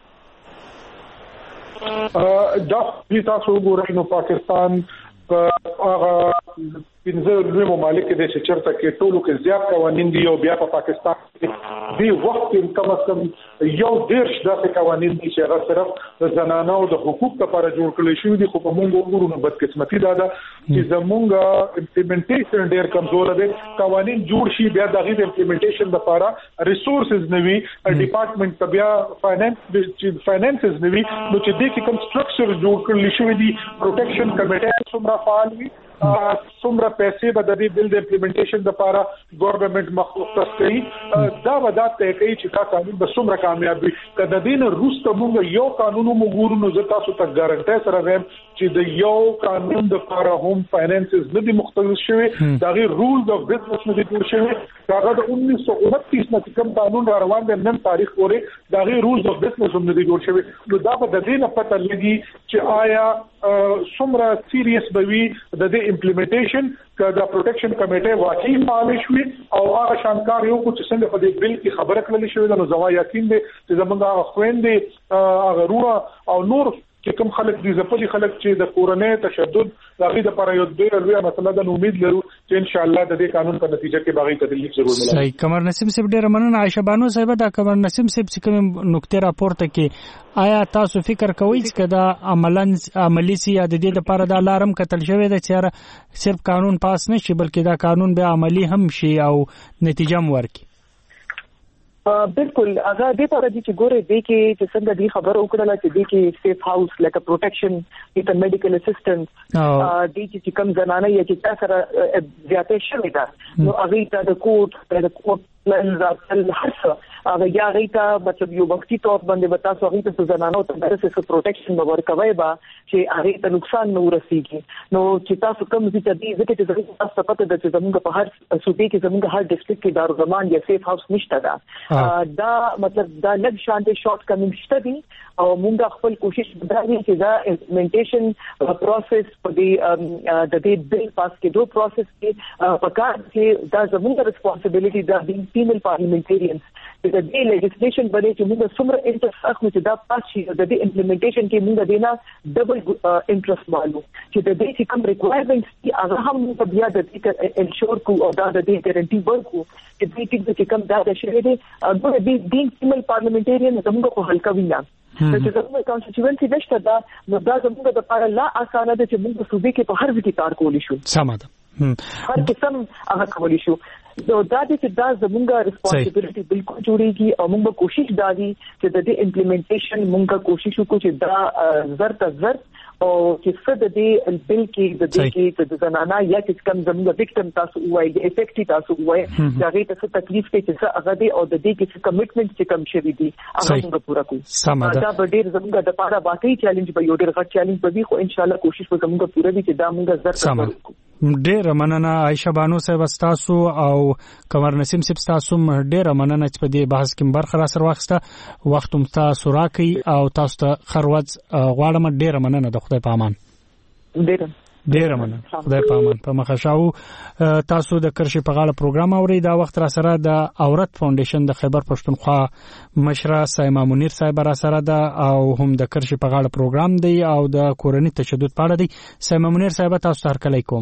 دا تاسو وګورئ نو پاکستان هغه پنځه لوی ممالک دي چې چرته کې ټولو کې زیات قوانين دي او بیا په پاکستان کې دی وخت کې کم از کم یو ډیر شته قوانين دي چې هغه صرف د زنانو د حقوق لپاره جوړ کړل شوی دي خو په موږ وګورو نو بدقسمتي دا ده چې زمونږ امپلیمنټیشن ډیر کمزور دي قوانين جوړ شي بیا د غیر امپلیمنټیشن لپاره ریسورسز نوي ډپارټمنټ ته بیا فاینانسز نوي نو چې د کوم سټرکچر جوړ کړل شوی دي پروټیکشن کمیټه څومره فعال وي څومره پیسې به د دې بل د امپلیمنټیشن لپاره ګورنمنت مختص کړي دا ودا ته کوي چې دا قانون به څومره کامیاب وي کله دین روسته موږ یو قانون وګورو نو زه تاسو ته ګارانټي سره وایم چې د یو قانون د لپاره هم فاینانسز نه دي مختص شوی دا غي رولز اف بزنس نه دي جوړ شوی دا د 1929 نه کوم قانون روان دی نن تاریخ پورې دا غي رولز اف بزنس هم نه دي جوړ شوی نو دا به د دې نه پته لګي چې آیا څومره سیریس به وي د دې امپلیمنټیشن کدا پروټیکشن کمیټه واقعي فعال شي او هغه شانکار یو چې څنګه په دې بل کې خبره کړل شوې نو زما یقین دی چې زمونږ خويندې هغه روړه او نور چې کوم خلک دي زپلي خلک چې د کورنۍ تشدد دغه د پر یو ډېر لوی مسله د امید لرو چې ان شاء الله د دې قانون په نتیجه کې باغی تدلیل ضرور ملي. صحیح. قمر نسیم صاحب ډېر مننه. عائشه بانو صاحب دا قمر نسیم صاحب چې کوم نقطې راپورته کې آیا تاسو فکر کوئ چې دا عملی سي د دې لپاره د الارم کتل شوی د چې صرف قانون پاس نشي بلکې دا قانون به عملی هم شي او نتیجه هم ورکړي؟ بالکل هغه دې په اړه چې ګوره دې کې چې څنګه دې خبر وکړه چې دې کې سیف هاوس لکه پروټیکشن وذ میډیکل اسسټنټ دې چې کوم زنانه یې چې تاسو زیاته شوې ده نو هغه ته د کوټ لن هرڅه هغه یا غیتا مطلب یو وختي تور باندې وتا سو هغه ته زنانو ته درسه سو پروټیکشن ورکوي با چې هغه ته نقصان نه ورسیږي نو چې تاسو کوم ځای ته دې ځکه چې تاسو پته ده چې زموږ په هر صوبې کې زموږ هر ډیسټریکټ کې دارالزمان یا سیف هاوس نشته ده دا مطلب دا لږ شانته شارټ کمینګ شته دي او موږ خپل کوشش وکړو چې دا امپلیمنټیشن پروسس په دې د دې بل پاس کې پروسس کې پکار چې دا زموږ ریسپانسیبিলিټي دا د فیمیل پارلیمنټریانز د دې لیجسلیشن باندې چې موږ څومره انټرست اخلو چې دا پاس شي د دې امپلیمنټیشن کې موږ دینا ډبل انټرست مالو چې د دې کوم ریکوایرمنټس دي هغه هم موږ بیا د دې انشور کو او دا د دې ګارانټي ورکو چې دې کوم دا د شری دي د دې فیمیل پارلیمنټریان زموږ کو حل کوي نه چې زموږ کانسټیټوئنسي نشته دا نو دا زموږ د لپاره لا اسانه ده چې موږ صوبې کې په هر ځای کې کار کولی شو. سمه ده. هر قسم هغه کولی شو. نو دا چې دا زموږه ریسپانسیبিলিټي بالکل جوړیږي او موږ کوشش دادي چې د دې امپلیمنټیشن موږ کوشش وکړو چې دا زر او چې څه د دې بل کې د دې کې د زنانه یا چې کوم زموږ وکټم تاسو وایي د افیکټي تاسو وایي دا غي څه تکلیف کې چې هغه دی او د دې کې کمټمنټ چې کم شوی دی هغه موږ پورا کوو. دا به ډیر زموږ د لپاره واقعي چیلنج به یو ډیر غټ چیلنج به وي خو ان شاء الله کوشش وکړو موږ پورا دي چې دا موږ زر کوو. ډیر مننه عائشه بانو صاحب تاسو او قمر نسیم صاحب تاسو ډیر مننه چې په دې بحث کې برخه را سره واخسته وخت هم تاسو راکې او تاسو ته خروج غواړم. ډیر مننه د خدای په امان. ډیر مننه خدای په امان. په مخشاو تاسو د کرشي په غاړه پروګرام اوري دا وخت را سره د عورت فاونډیشن د خیبر پښتونخوا مشره سایما منیر صاحب را سره ده او هم د کرشي په غاړه پروګرام دی او د کورنۍ تشدد په اړه دی. سایما منیر صاحب تاسو ته هرکلی کوم.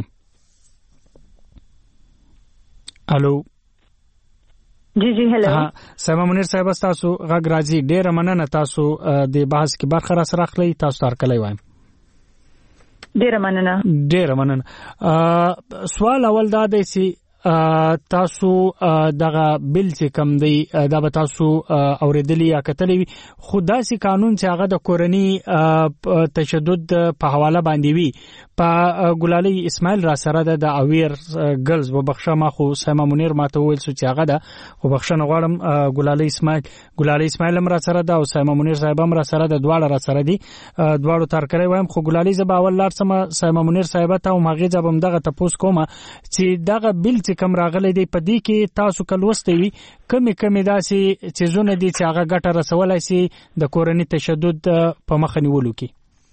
الو جی هلو سایما منیر صاحب تاسو غږ راځي. ډیر مننه تاسو د بحث کې برخه را سره اخلي. تاسو ته هرکلی وایم. ډیر مننه. سوال اول دا دی چې تاسو دغه بل چې کم دی دا به تاسو اوریدلی یا کتلې خو داسې قانون چې هغه د کورنۍ تشدد په حواله باندې وي په ګلالي اسماعیل را سره د اویر ګرلز وبخښه ما خو سایما منیر ماته ویل چې هغه ده خو بخښنه غواړم. ګلالي اسماعیل هم را سره ده او سایما منیر صاحب هم را سره ده دواړه را سره دي دواړو ترکرې وایم خو ګلالي زبا اول لار سم سایما منیر صاحب ته هم هغه ځبم دغه تاسو کومه چې دغه بل چې کم راغلی دی په دې کې تاسو کلوستي وي کمی داسې چیزونه دي چې هغه ګټه رسولای شي د کورنۍ تشدد په مخ نیولو کې.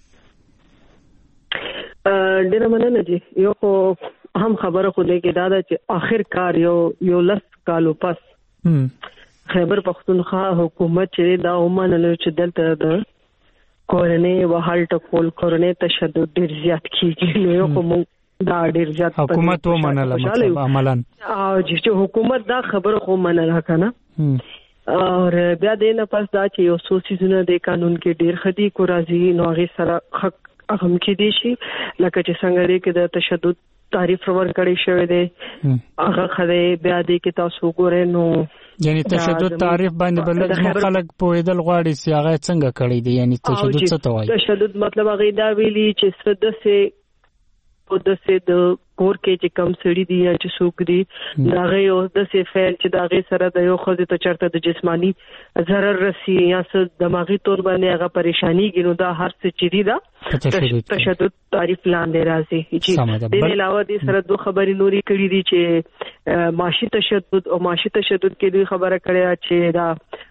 ډیره مننه جی. یو خو هم خبره خو دی کې دا چې آخر کار یو لس کالو پس خیبر پښتونخوا حکومت چې دا ومنل چې دلته د کورنۍ وحال ټکول کورنۍ تشدد ډیر زیات کیږي. نو یو خو دا ډیر زیات حکومت ومنله مطلب عملاً چې حکومت دا خبره خو منله کنه او بیا دې نه پس دا چې یو سوسیزونه د قانون کې ډیر خدي کو راځي نو هغه سره حق هم کې دي شي لکه چې څنګه لري کې د تشدد تعریف ور کړی شوی دی هغه خدای بیا دې کې تاسو ګورئ نو یعنی تشدد تعریف باندې بلد خلک پوهیدل غواړي چې هغه څنګه کړی دی. یعنی تشدد څه ته وایي؟ تشدد مطلب هغه دا ویلي چې څه په دسه د کور کې چې کم سړی دي یا چې څوک دي دا غي او دسه فعل چې دا غي سره د یو خو ته چرته د جسمانی ضرر رسی یا څه دماغي تور باندې هغه پریشانی ګینو دا هر څه چې دي دا تشدد تعریف لاندې راځي چې د علاوه د سره دوه خبرې نوري کړې دي چې معاشي تشدد او معاشي تشدد کې دوی خبره کړې چې دا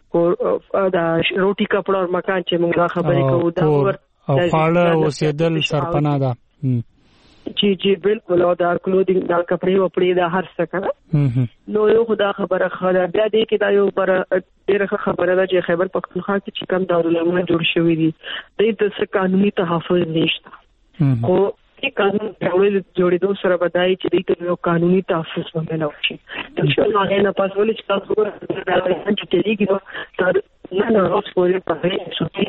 روټي کپڑا او مکان چې موږ خبرې کوو دا او خاله اوسېدل سرپناه ده جی بالکل او دا کلودینګ دا کپڑے وپړې دا هر څه کنه نو یو خدا خبره خاله بیا دې کې دا یو پر ډیره خبره ده چې خیبر پختونخوا کې چې کم دارالعلوم جوړ شوی دي د دې قانوني تحفظ نشته خو قانون جوړېدو سره بدای چې دې ته یو قانوني تحفظ ومنل شي چې هغه نه پاس ولې چې تاسو راځي چې تلګي نو تر نه اوس پورې په هغه سوتي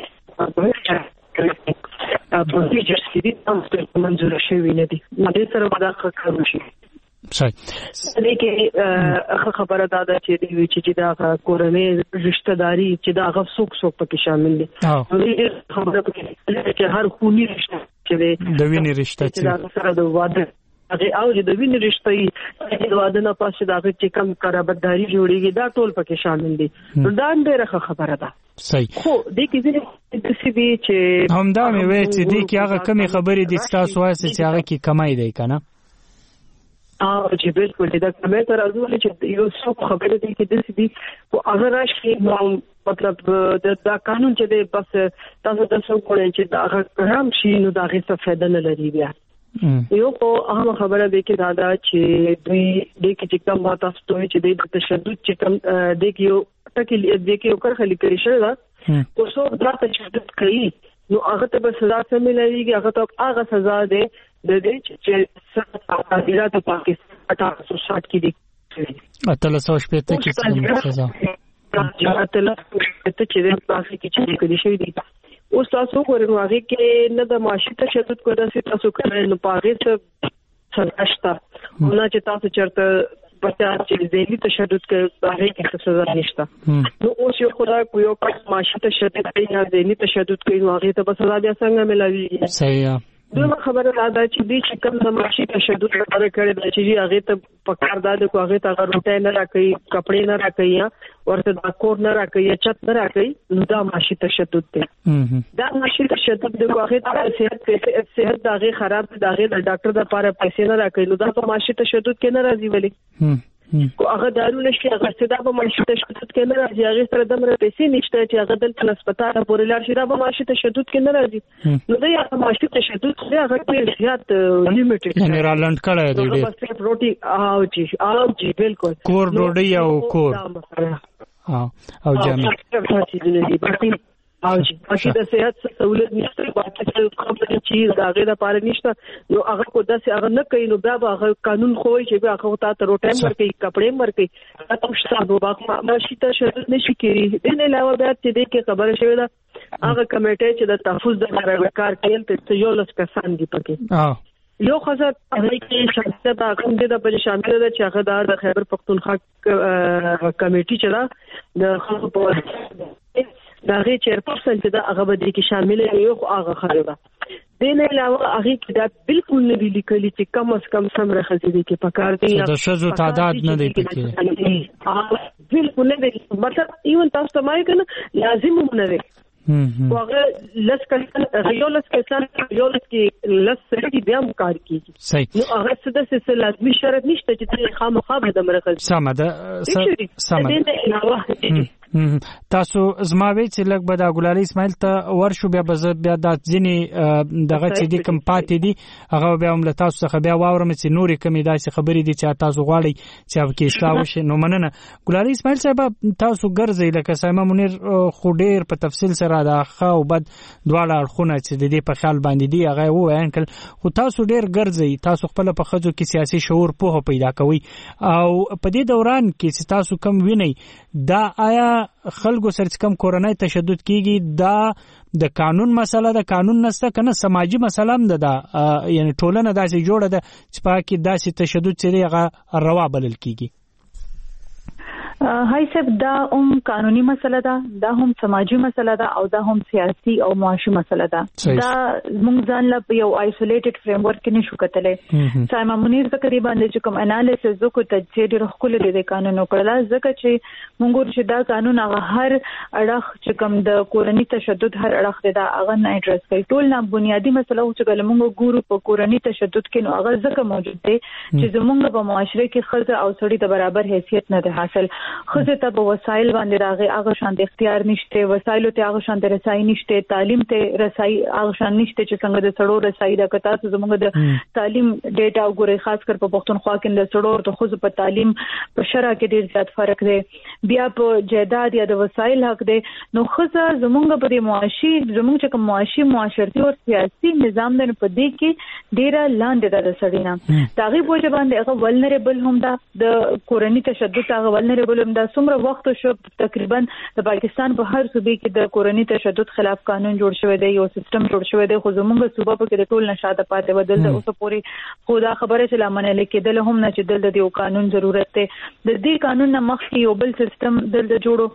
په دې چې دې تاسو منځور شوی نه دي مده سره ودا کارو شي صحیح دې کې خبره دا ده چې دې چې دا کورنۍ رشتہ داری چې دا غوښوک پکې شامل دي دې خبره پکې چې هر خوني رشتہ چې د وینې رشتہ چې دا سره د واده هغه او د وینې رشتہ یې د واده نه پاسه دا چې کم قرابتداري جوړيږي دا ټول پکې شامل دي دا ډېره خبره ده صحیح خو دې کې ځینې چې همدا مې وې چې دې کې هغه کمی خبرې د تاسو واسه چې هغه کې کمای دی کنه چې بالکل دا کومه تر ازول چې یو څو خبرې دي چې د دې او اگر راشي مطلب دا قانون چې دی بس تاسو د څو کوی چې دا هم شي نو دا هیڅ فائدہ نه لري بیا یو په هغه خبره ده کې دا چې دوی د کې کوم تاسو ته چې د تشدد چې کوم د کې یو ټکی د کې یو کرخه لیکل شوی دا او څو دا تشدد کوي نو هغه ته به سزا سم ملایږي هغه ته هغه سزا ده د دې چې عدالت پاکستان 1860 کې دي 1860 کې سزا چې د پاکستان کې چې کړي شوی دي اوس تاسو ګورئ هغه کې نه د معاشي تشدد کو داسې تاسو کړئ نو پاغه څه سزا نه چې تاسو چرته بچا چې ذهني تشدد کوي هغه کې سزا نشته نو اوس یو خدای کو یو معاشي تشدد کوي یا ذهني تشدد کوي هغه ته به سزا بیا څنګه ملایږي صحیح دغه خبره دا چې دې چې کوم د معاشي تشدد لپاره کړي دا چې هغه ته پکار داده کو هغه ته روټه نه راکړي کپڑے نه راکړي ورته د کور نه راکړي چت نه راکړي نو دا معاشي تشدد دی دا معاشي تشدد د هغه ته صحت دغه خراب دغه د ډاکټر د لپاره پیسې نه راکړي نو دا په معاشي تشدد کې نه راځي ولی کو هغه دارو نشي هغه ستدا په معاشي تشدد کې نه راځي هغه سره د مر پیسې نشته چې هغه د هسپتال پورې لاړ شي دا په معاشي تشدد کې نه راځي نو دا یو معاشي تشدد دی هغه په زیات لیمیټډ نه رالند کړه دی صرف روټي او جی بالکل کور ډوډۍ او کور او جامع او چې د صحت سہولت نشته باقي څه کومه چیز هغه د پاره نشته نو هغه کو داسې هغه نه کوي نو بیا هغه قانون خوي چې بیا هغه ته روټایم ورکړي کپڑے ورکړي تاسو شته باغ ماشي ته شرط نشي کېږي د نه علاوه بیا چې دې کې خبره شوې ده هغه کمیټه چې د تحفظ د لپاره کار کوي ته یو لس کسان دي پکې یو خزر هغه کې شخصیت هغه د په شامل ده چې هغه د خیبر پختونخوا کمیټه چې د خلکو په دا غي چیرپرسن چې دا هغه بدري کې شامل یو هغه خبره دین علاوه هغه کې دا بالکل نه دی لیکلي چې کم از کم سمره خزيدي کې پکار دي د شذو تعداد نه دی پکې بالکل نه دی مطلب ایون تاسو ته مای کنه لازم نه دی هغه لس کسان یو لس کې لس سړي بیا مکار کیږي صحیح نو هغه څه د لازمي شرط نشته چې خامخا به د مرکز سمده تاسو زماوي چې لګ به د ګلالي اسماعیل ته ورشو بیا د ځینی دغه چې د کم پاتې دي هغه بیا هم له تاسو څخه بیا واورم چې نورې کمی داسې خبرې دي چې تاسو غواړئ چې په کې اصلاح وشي نو مننه ګلالي اسماعیل صاحب تاسو ګرځي لکه سایمه منیر خو ډیر په تفصیل سره دا خو بد دواړه اړخونه چې د دې په خیال باندې دي هغه وو انکل خو تاسو ډیر ګرځي تاسو خپل په خځو کې سیاسي شعور په پیدا کوي او په دې دوران کې چې تاسو کم ویني دا آیا خلکو سره کم کورنۍ تشدد کیږي دا د قانون مسله ده قانون نسته کنه سماجی مسله هم ده یعنی ټولنه داسې جوړه ده چې پاکي داسې تشدد چې هغه روا بلل کیږي هاي صاحب دا قانوني مسله ده، دا هم سماجی مسله ده او دا هم سیاسي او معاشي مسله ده. دا موږ ځان له یو آیسولیټډ فریم ورک کې نشو کتلې. سایما منیر تقریبا د کوم انالیسس وکړو تجزیه ډېر خپل د قانون وکړه، ځکه چې موږ چې دا قانون هغه هر اړخ چې کوم د کورنۍ تشدد هر اړخ دا هغه نه اډرس کوي. ټول نه بنیادی مسله چې موږ ګورو په کورنۍ تشدد کې نو هغه ځکه موجود دی چې زموږ په معاشره کې ښځه او سړی د برابر حیثیت نه ده حاصل. خزه ته په وسایل باندې راغی هغه شان د اختیار نشته، وسایلو ته هغه شان د رسای نشته، تعلیم ته رسای هغه شان نشته چې څنګه د سړو رسای د کتا ته زموږ د تعلیم ډیټا وګوري، خاص کر په پښتونخوا کې د سړو ته خزه په تعلیم په شرع کې ډیر زیات فرق دی. بیا په جیداد یا د وسایل حق دی. نو خزه زموږ په معاشي زموږ چې کوم معاشي معاشرتي او سیاسي نظام د په دې کې ډیر لاندې د سړی نه تاغي بوج باندې هغه ولنریبل هم ده، د کورنۍ تشدد هغه ولنریبل دا څومره وخت شو تقریبا د پاکستان په هر صوبې کې د کورنۍ تشدد خلاف قانون جوړ شوی دی، یو سیستم جوړ شوی دی، خو زموږ صوبه په کې د ټول نشاده پاتې بدل د اوسه پوری خدا خبره چې لامل لیکدل هم نه چې دل د یو قانون ضرورت دی. د دې قانون نه مخکې یو بل سیستم دل د جوړو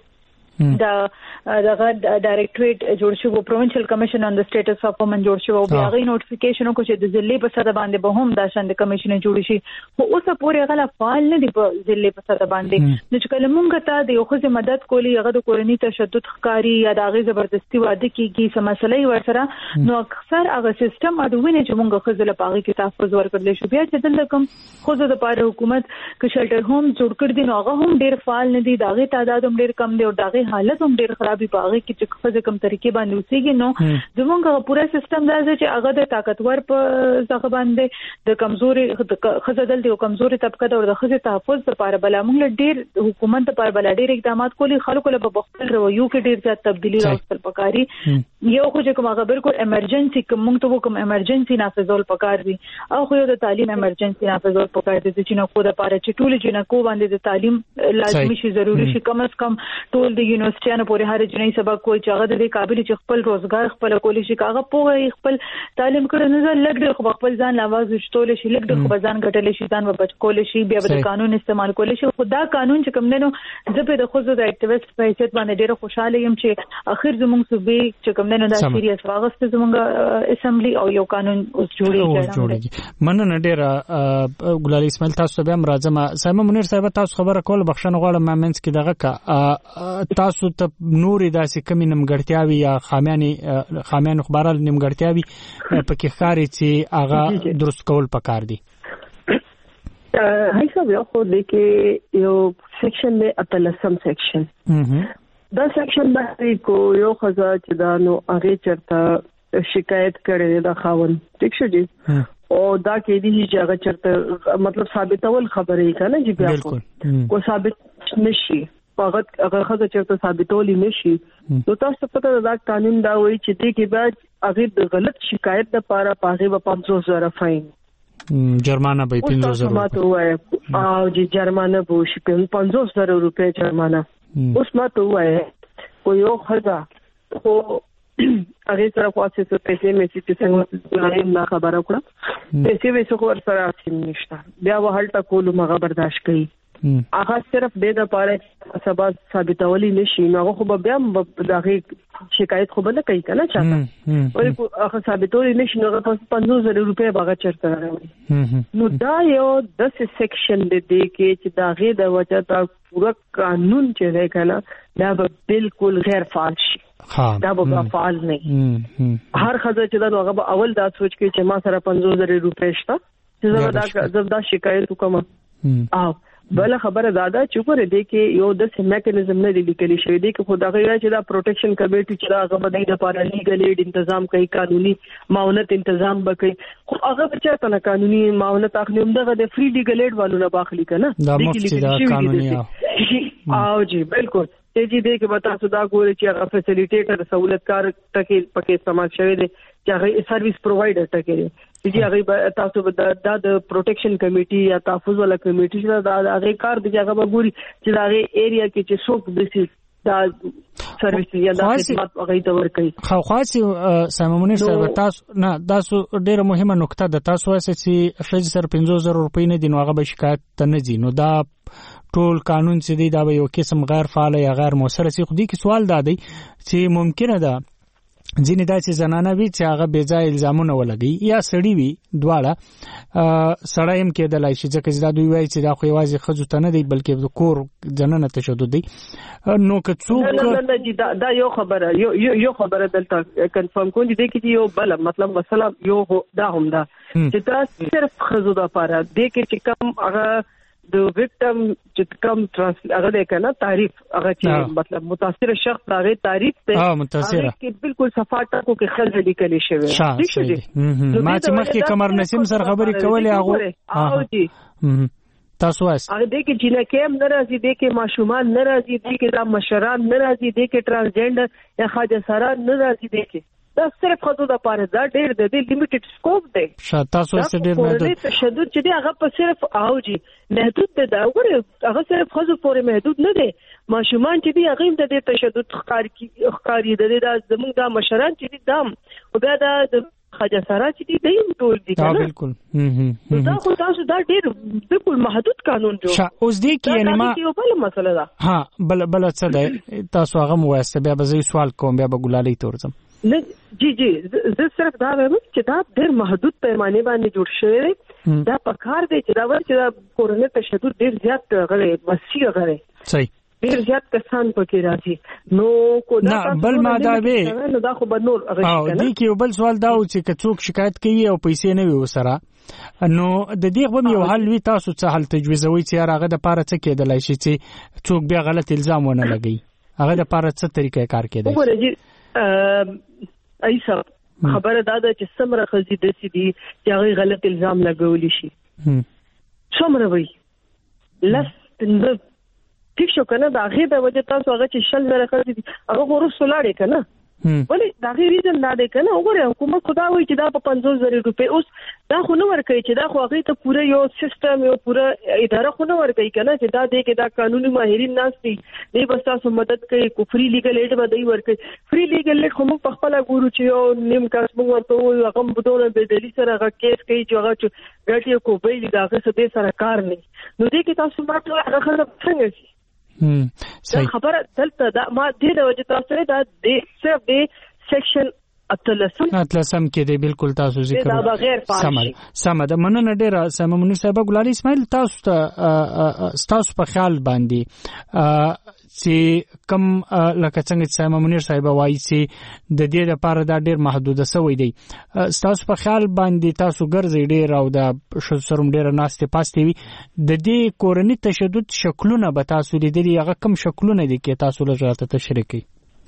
د ډایریکټریټ جوړ شو، پروینشل کمیشن آن د سټیټس اف وومن جوړ شو او بیا غي نوټیفیکیشن کو چې د ضلع په ساده باندې به هم د شاند کمیشن جوړ شي، خو اوسه پورې غلا فعال نه دی په ضلع په ساده باندې. نو چې کله مونږ ته د یو خو مدد کولی هغه د کورنۍ تشدد ښکاری یا د غي زبردستی واده کیږي سم مسلې ورسره، نو اکثر هغه سیستم اډوینه چې مونږ خو ځله پاغي کې تحفظ ورکړل شو. بیا چې دلته کوم خو د پاره حکومت کې شلټر هوم جوړ کړ دي نو هغه هم ډیر فعال نه دي، داغه تعداد هم ډیر کم دی او داغه حالت ډیر خرابې پاغي کې چې خپل کوم طریقې باندې وسیږي. نو زمونږ پورا سیستم دا چې هغه د طاقتور په ځخ باندې د کمزوري خزدل دی او کمزوري طبقه د خزه تحفظ لپاره بلا موږ ډیر حکومت لپاره بلا ډیر اقدامات کولی، خلکو له بخښل رویو کې ډیر زیات تبدیلی راوستل پکاري. یو خو چې کوم هغه بالکل ایمرجنسي کوم ته کوم ایمرجنسي نافذول پکار دي او خو د تعلیم ایمرجنسي نافذول پکار دي چې نه خو د لپاره چې ټول جنکو باندې د تعلیم لازمي شي ضروري شي، کم از کم ټول د یونیورسيټانو پورې هر جنۍ سبق کوئی چې هغه د قابل چې خپل روزګار خپل کولی شي، هغه په خپل تعلیم کړو نه لګ خو خپل ځان لاواز وشتول شي، لګ خو ځان غټل شي، ځان وبچ کول شي، بیا د قانون استعمال کول شي. خدا قانون چې کوم نه نو زه په خو د اکټیویسټ په حیثیت باندې ډیره خوشاله یم چې اخر زموږ صوبې چې کوم نه دا سیریس واغست زموږ اسمبلی او یو قانون اوس جوړیږي. مننه ډیره ګلالي اسماعیل، تاسو به هم راځم. سایما منیر صاحب تاسو خبره کول بخښنه غواړم مامنس کې دغه کا تاسو ته نورې داسې کمی نمګړتیاوي یا خامیان خبرال نمګړتیاوي پکې ښکاري چې هغه درست کول پکار دي. هاي صاحب یو خو د کې یو سیکشن دی اتلسم سیکشن، دا سیکشن باندې کو یو خزا چې دا نو هغه چرته شکایت کړي دا خاون ټیک شو دي او دا کې دي چې هغه چرته مطلب ثابتول خبرې کنه چې بیا کو ثابت نشي فقط اگر خزه چرته ثابتولی نشي نو تاسو پته دا قانون دا وایي چې دې کې بعد اگر د غلط شکایت لپاره پاغه په 500,000 فاین جرمانه به 300,000 ماته وایي او چې جرمانه به شي 500,000 روپے جرمانه. اوس ماته وایي کو یو خزه خو هغه سره خاصه څه پیسې مې چې څنګه نه خبره کړه پیسې به څو ور سره اصل نشته، بیا وهلټه کول مغه برداشت کړي. هغه صرف د لپاره سبب ثابتولي نشي، نو خو بیا دغه شکایت خو بل کوي کنه چاته او هغه ثابتولي نشي نو 500,000 روپے باغ چرته راوړي. نو دا یو د سیکشن د دې کې چې دغه د وجه تا پورا قانون چې دی کنه دا بالکل غیر فعال شي، دا به فعال نه. هر خزه چې دا هغه اول دا سوچ کې چې ما سره 500,000 روپے شته چې زه دا شکایت وکم او بل خبره زیاده چې پر دې کې یو د میکانیزم نه لیکل شوی دی چې خدای غواړي چې دا پروټیکشن کمیټي چې هغه باندې د لپاره لیګل ایډ تنظیم کوي، قانوني معاونت تنظیم وکړي، خو هغه بچا ته قانوني معاونت اخلي هم دغه د فری لیګل ایډ والو نه باخلي کنه دا مفتی دا قانوني او جی بالکل چې دې کې بتا سودا ګوري چې هغه فیسیلیټیټر سہولتکار ټکی پکې استعمال شوی دی چې هغه سرویس پرووایډر ټکی دی چې هغه تاسو د پروټیکشن کمیټي یا تحفظ ولا کمیټي سره دا هغه کار دی چې هغه ګوري چې دا ایریا کې چې څوک د دا سرویس یا د خدمات هغه ته ورکړي. خو خاصي سممونیر صاحب تاسو نه تاسو ډیره مهمه نقطه ده، تاسو وایي چې شې سر 500,000 روپۍ نه دي نو هغه به شکایت ته نه ځي، نو دا ټول قانون چې دی دا به یو قسم غیر فعال یا غیر مؤثر شي. خو دې کې سوال دا دی چې ممکنه ده ځینې داسې زنانه وي چې هغه بې ځایه الزامونه ولګوي یا سړي وي دواړه سړی هم کېدلی شي ځکه چې دا دوی وایي چې دا خو یوازې ښځو ته نه دی بلکې د کور دننه تشدد دی. نو که څوک دا یو خبره دلته کنفرم کوم دي کې یو بل مطلب مثلا یو دا هم دا چې دا صرف ښځو لپاره دی کې کم هغه د وکټم چې کم هغه دی کنه تعریف هغه چې مطلب متاثر شخص هغه تعریف ته متاثر کې بالکل صفاټه کو کې خلک لیکل شوی دی. ما چې مخکې کمر نسیم سره خبرې کولې هغه تاسو واس هغه دی کې چې نه کېم ناراضي دی کې ماشومان ناراضي دی کې دا مشران ناراضي دی کې ترانسجنډر یا خاجه ساران ناراضي دی کې دا صرف خود د پاره دا ډېر د لیمیټډ سکوپ دی. تاسو څه ډېر نه تشدد چې دی هغه په صرف اوجی محدود دی دا وګوره هغه صرف خود پورې محدود نه دی. ماشومان چې دی هغه د تشدد ښکاری دی دا زموږ د مشران چې دی دام او بیا د خاجه سارا چې دی دیم ټول دي کنه بالکل دا خو تاسو دا ډېر بالکل محدود قانون جوړ اوس دی کې یعنی ما یو بل مسله ده بل څه ده تاسو هغه مو واسطه بیا به زه سوال کوم بیا به ګلالي تورځم. جی زه صرف دا وایم چې دا ډېر محدود پیمانه باندې جوړ شوی دی. دا پکار دی چې دا ور چې دا کورونه تشدد ډېر زیات غړي وسیع غړي صحیح ډېر زیات کسان پکې راځي نو کو دا بل ما دا وی نو دا خو بنور هغه کنه دي کې بل سوال دا و چې کڅوک شکایت کوي او پیسې نه وي وسره نو د دې غو یو حل وی تاسو څه حل تجویزوي چې هغه د پاره څه کېدلای شي چې څوک بیا غلط الزام ونه لګي هغه د پاره څه طریقې کار کېدای شي. ایسا خبره دا ده چې سمره خزي د سي دي چې هغه غلط الزام لګول شي څومره وي لس ټیک شو کنه دا غي د وجه تاسو هغه چې شل زره خزي دي هغه ورسره لاړې کنه ولی دا غي ریزن دا ده کنه وګوره حکومت خدا وایي چې دا په 50,000 روپے اوس دا خو نو ورکړي چې دا خو هغه ته پوره یو سیستم یو پوره اداره خو نو ورکړي کنه چې دا دې کې دا قانوني ماهرین ناس دي دې بس تاسو مدد کوي کو فری لیګل ایډ به دی ورکړي. فری لیګل ایډ خو موږ په خپل ګورو چې یو نیم کاس موږ ورته هغه بدونه به دلی سره هغه کیس کوي چې هغه ګټي کو به دا څه دې سره کار نه نو دې کې تاسو ماته هغه خلک څنګه شي خبره دلته دا ما دې د وجه تاسو دا د صرف د سیکشن اتلسم کې دی بالکل تاسو ذکر سمه ده مننه ډیره سمه منیر صاحب. ګلالي اسماعیل تاسو په خیال باندې چې کم لکه څنګه چې سمه منیر صاحب وایي چې د دې لپاره دا ډیر محدوده شوی دی تاسو په خیال باندې تاسو ګرځي ډیر او د شرم ډیر ناشته پاستې وي د دې کورنی تشدد شکلونه به تاسو لیدلي هغه کم شکلونه دي کې تاسو لږه تشریح کړئ.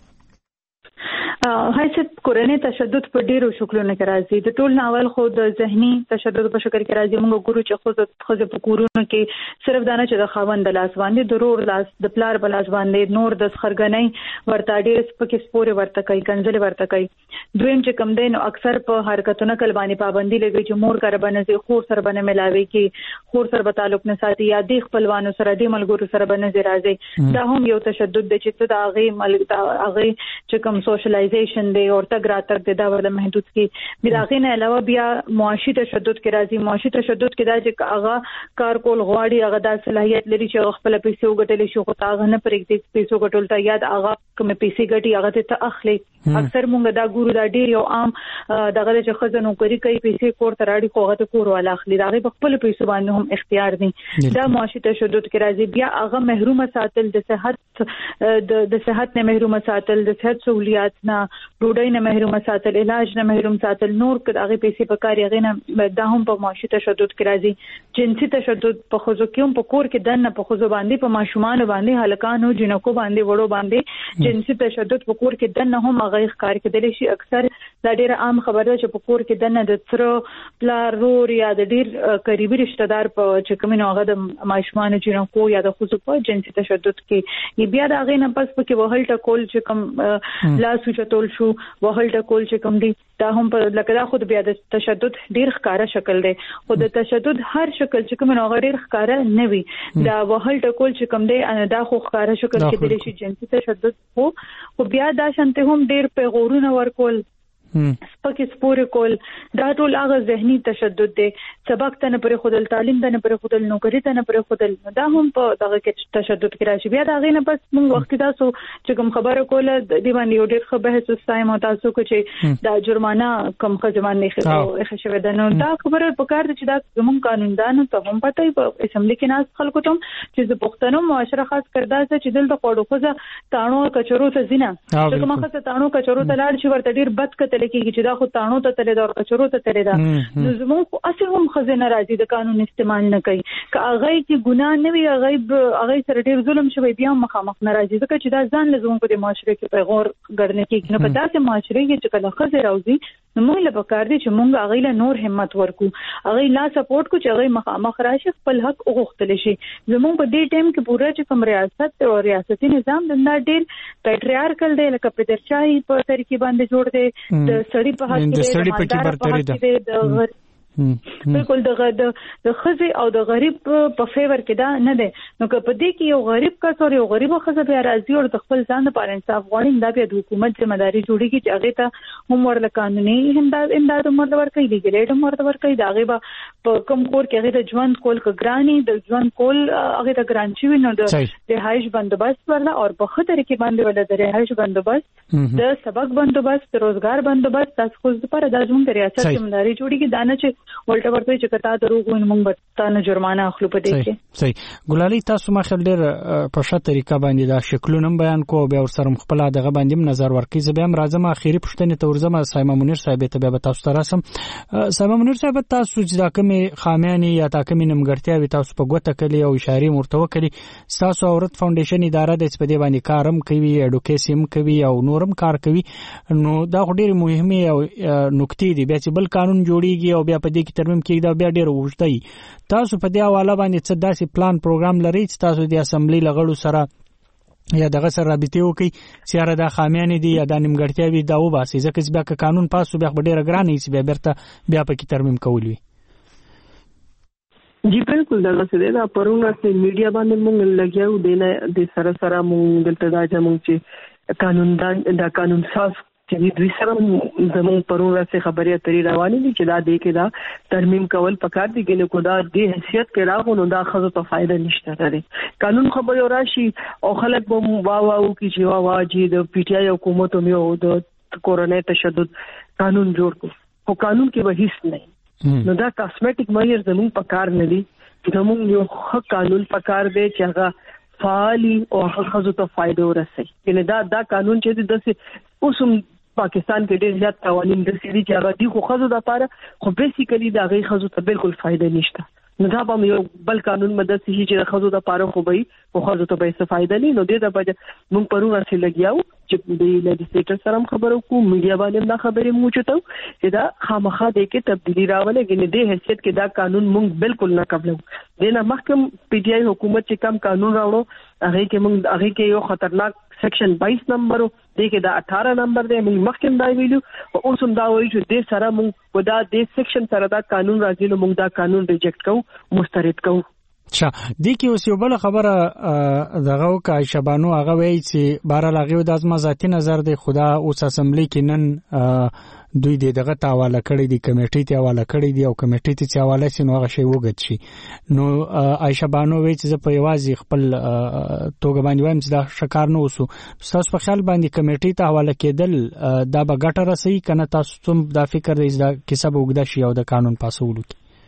هیڅ کورنی تشدد په ډیرو شکلونو کې راځي. د ټول ناول خو د ذهني تشدد په شکل کې راځي. موږ ګورو چې خو په کورونو کې صرف دانه چې د خاوند د لاس باندې د رور لاس د پلار په لاس باندې نور د خرګنۍ ورته ډیر سپکې سپورې ورته کوي کنځلې ورته کوي. دویم چې کم دین اکثر په حرکتونو کل باندې پابندي لګوي چې مور کار باندې خور سره باندې ملاوي کې خور سره به تعلق نه ساتي یا د خپلوانو سره د ملګرو سره باندې راځي. دا هم یو تشدد دی چې د هغه ملګر هغه چې کم سوشلایزیشن دی او تګ راتګ د دا ول محدود کی بلاغې نه علاوه بیا معاشي تشدد کې راځي. معاشي تشدد کې دا چې هغه کار کول غواړي هغه د صلاحیت لري چې خپل پیسې وګټلې شو خو هغه نه پرېږدي پیسې وګټول ته یاد هغه کوم پیسې ګټي هغه ته اخلي. اکثر مونږ دا ګورو دا ډیر یو عام دغه چې خزانو کوي پیسې کور ته راړي خو هغه کور والا اخلي دا په خپل پیسې باندې هم اختیار دي. دا معاشي تشدد کې راځي. بیا هغه محروم ساتل د صحت نه محروم ساتل د صحت سہولیات نه ډوډۍ نه محروم ساتل علاج نه محروم ساتل نور هغه پیسې په کار یې نه دا هم په معاشي تشدد کې راځي. جنسي تشدد په خزو کې هم په کور کې دنه په خزو باندې په ماشومان باندې هلکانو جنکو باندې وړو باندې جنسي تشدد په کور کې دنه هم هغه ښکار کېدلی شي. اکثر دا ډیره عام خبره ده چې په کور کې دنه د تر پلار رور یا د ډیر قریبي رشتہ دار په چې کومینو هغه د ماشومان جنکو یا د خزو په جنسي تشدد کې بیا دا غي نه پس پکې وهل ټکول چې کوم لاس چتول شو وهل ټکول چې کوم دي دا هم په لکه دا خود بیا د تشدد ډیر ښکارا شکل دی. خو د تشدد هر شکل چې کوم هغه ډیر ښکارا نه وي. دا وهل ټکول چې کوم دی دا خو ښکارا شکل کې دی شي جنسي تشدد خو بیا دا شانته هم ډیر پیغورونه ورکول پکې سپور کول دا ټول هغه ذهني تشدد دی. سبق ته نه پرې خودل، تعلیم ته نه پرې خودل، نوکری ته نه پرې خودل، دا هم په دغه کې تشدد کې راشي. بیا دا غي نه بس موږ وخت تاسو چې کوم خبره کوله دی باندې یو ډېر ښه بحث وستایم او تاسو کو چې دا جرمانه کم خزمان نه خو شوه د نو دا خبره پکار دي چې دا زموږ قانوندانو ته هم پته وي په اسمبلی کې ناس خلکو ته چې د پښتنو معاشره خاص کړدا چې دلته کوډو خوځه تانو کچرو ته زینه چې کومه خاصه تانو کچرو ته لاړ شي ورته ډېر بد کتل کېږي چې دا خو تانو ته تلې دا کچرو ته تلې دا نو زموږ اصل هم خزانه راځي د قانون استعمال نه کوي که هغه کې ګناه نه وي هغه سره ډېر ظلم شوی بیا مخامخ ناراضي ځکه چې دا ځان لزوم په معاشره کې پیغور ګرځنه کې نه پتا چې معاشره کې چې کله خزه راوځي نو موږ له پکار دي چې موږ هغه له نور همت ورکو هغه لا سپورټ کو چې هغه مخامخ راشي خپل حق وغوښتل شي. زموږ په دې ټیم کې پوره چې کوم ریاست او ریاستي نظام د ډېر پیټریارکل دی لکه پدرشاهي په طریقې باندې جوړ دی د سړی په حق کې د بالکل د خزي او د غریب په فیور کې دا نه ده. نو که په دې کې یو غریب کس او یو غریب خزه بیا راځي او د خپل ځان لپاره انصاف غواړي دا بیا د حکومت ذمہ داری جوړیږي چې هغه ته هم ورل قانوني امداد مرتبه کوي لیګل مرتبه کوي دا هغه په کوم کور کې هغه د ژوند کول کګرانی د ژوند کول هغه د ګرانچوي نو د رهایش بندوبست ورله او په خطر کې باندې ول د رهایش بندوبست د سبق بندوبست د روزګار بندوبست تاسو خو لپاره د ژوند ریاست ذمہ داری جوړیږي دا نه چې ولټه ورته چې کتا دروغ وین موږ به تاسو جرمانه اخلو په دې کې. صحیح ګلالي تاسو ما خل ډېر په ښه طریقه باندې دا شکلونه بیان کو بیا ورسره خپل دغه باندې نظر ورکړي. زه به هم راځم اخیری پښتنې ته ورځم سایما منیر صاحب ته به تاسو ته راسم. سایما منیر صاحب تاسو چې دا کومې خامیانې یا تا کومې نمګړتیاوې تاسو په ګوته کړي او اشاره مرتوه کړي تاسو اورت فاونډیشن اداره د په دې باندې کارم کوي اډوکیسیم کوي او نورم کار کوي نو دا ډېر مهمه نکته دي. بیا چې بل قانون جوړیږي او بیا په دې کې ترمیم کېږي دا بیا ډېر وژدي. تاسو په دې حواله باندې څه داسې پلان پروګرام لرئ چې تاسو د اسمبلی لغړو سره یا دغه سره رابطه وکړي چې را د خامیانې دي یا د نیمګړتیاوې دا وباسي ځکه بیا که قانون پاسو بیا ډېر ګران وي بیا برته بیا پکې ترمیم کول وي. جی بالکل دا څه دا پرونه چې میډیا باندې مونږ لګیاو دینه د سره سره مونږ دلته دا چې مونږ چې دا قانون ساز چې دوی سره زموږ پرونه څخه خبرې اترې روانې دي چې دا دې کې دا ترمیم کول پکار دي ګنې کو دا د حیثیت کې راغو نو دا خزو ته فائدہ نشته لري. قانون خبر راشي او خلک به واو کی چې واو چې د پی ټی آی حکومت مې او د کورونا تشدد قانون جوړ کو او قانون کې به هیڅ نه نو دا کاسمیټک میجر زموږ پکار نه دي زموږ یو ښه قانون پکار دی چې هغه فعالی او خزو ته فائدہ ورسي. ګنې دا قانون چې د اوسم پاکستان کې ډېر زیات قوانين د سړي چې هغه دي خو خزو د لپاره خو بیسیکلی دا غي خزو ته بالکل فائدہ نشته. نو دا به یو بل قانون مدد شي چې خزو د لپاره خو به خو خزو ته به څه فائدہ نه نو دې د بده مونږ پرونه سي لګیاو چې د لیجسلیټر سره خبرو کو میډیا باندې دا خبرې موجوده چې دا خامخا د کې تبدیلی راولې ګنې د حیثیت کې دا قانون مونږ بالکل نه قبلو. دنه محکم پی ټی آی حکومت چې کم قانون راوړو هغه کې یو خطرناک سیکشن 22 نمبر دی کې دا 18 نمبر دی موږ مخکې دا ویلو او اوس هم دا وایي چې د سره موږ ودا د سیکشن سره دا قانون راځي نو موږ دا قانون ریجیکټ کوو مسترد کوو. اچھا د کې اوس یو بل خبره دغه وکای شبانو هغه وایي چې بهر لاغي د ازما ذاتی نظر دی خدا اوس اسمبلی کې نن دوی دغه تاواله کړی دی کمیټې ته حواله کړی دی او کمیټې ته حواله شي نو هغه شی وګت شي نو عائشہ بانو وایي چې په یوازې خپل توګه باندې وایم چې دا شکار نه وسو تاسو په خیال باندې کمیټې ته حواله کېدل دا به ګټه رسي کنه تاسو څوم دا فکر دی دا کیسه به وګدا شي او د قانون پاسولو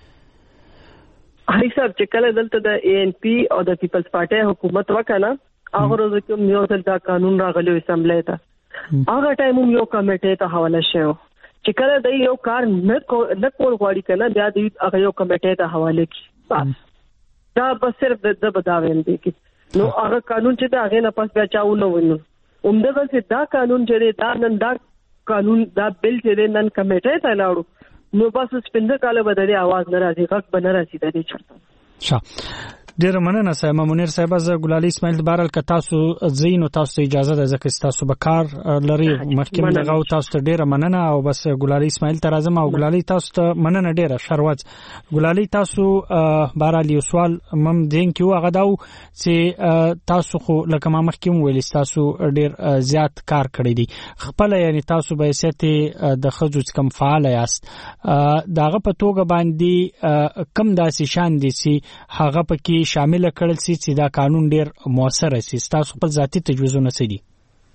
هاي صاحب چې کله دلته د اے ان پی او د پیپلز پارټي حکومت وکړه هغه ورځ کې یو ځل دا قانون راغلی اسمبلی ته هغه ټایم یو کمیټې ته حواله شو چې کله د یو کار نه کول غواړي کنه بیا د هغه یو کمیټې ته حواله کی دا بس صرف د بداوین دي کی نو هغه قانون چې دا هغه نه پس بیا چاو نه ونو عمدہ چې دا قانون چې دا نن دا قانون دا بل چې نن کمیټې ته لاړو نو بس سپینده کاله بدلې आवाज نه راځي غږ بنه راځي د دې چرته. ډیر مننه سایما منیر صاحب. زه ګلالي اسماعیل بارل ک تاسو زینو تاسو اجازه ده ځکه تاسو به کار لري مخکې دغه تاسو ته ډیر مننه او بس ګلالي اسماعیل ته راځم او ګلالي تاسو ته مننه ډیره شروات. ګلالي تاسو بارل یو سوال مم دین کیو هغه داو چې تاسو خو لکه ما مخکې ویل تاسو ډیر زیات کار کړی دی خپل یعنی تاسو به سیته د خځو کم فعال یاست داغه په توګه باندې کم داسې شان دي چې هغه پکې شامل کړل سي چې دا قانون ډیر موثر سي. تاسو خپل ذاتی تجویزونه څه دي؟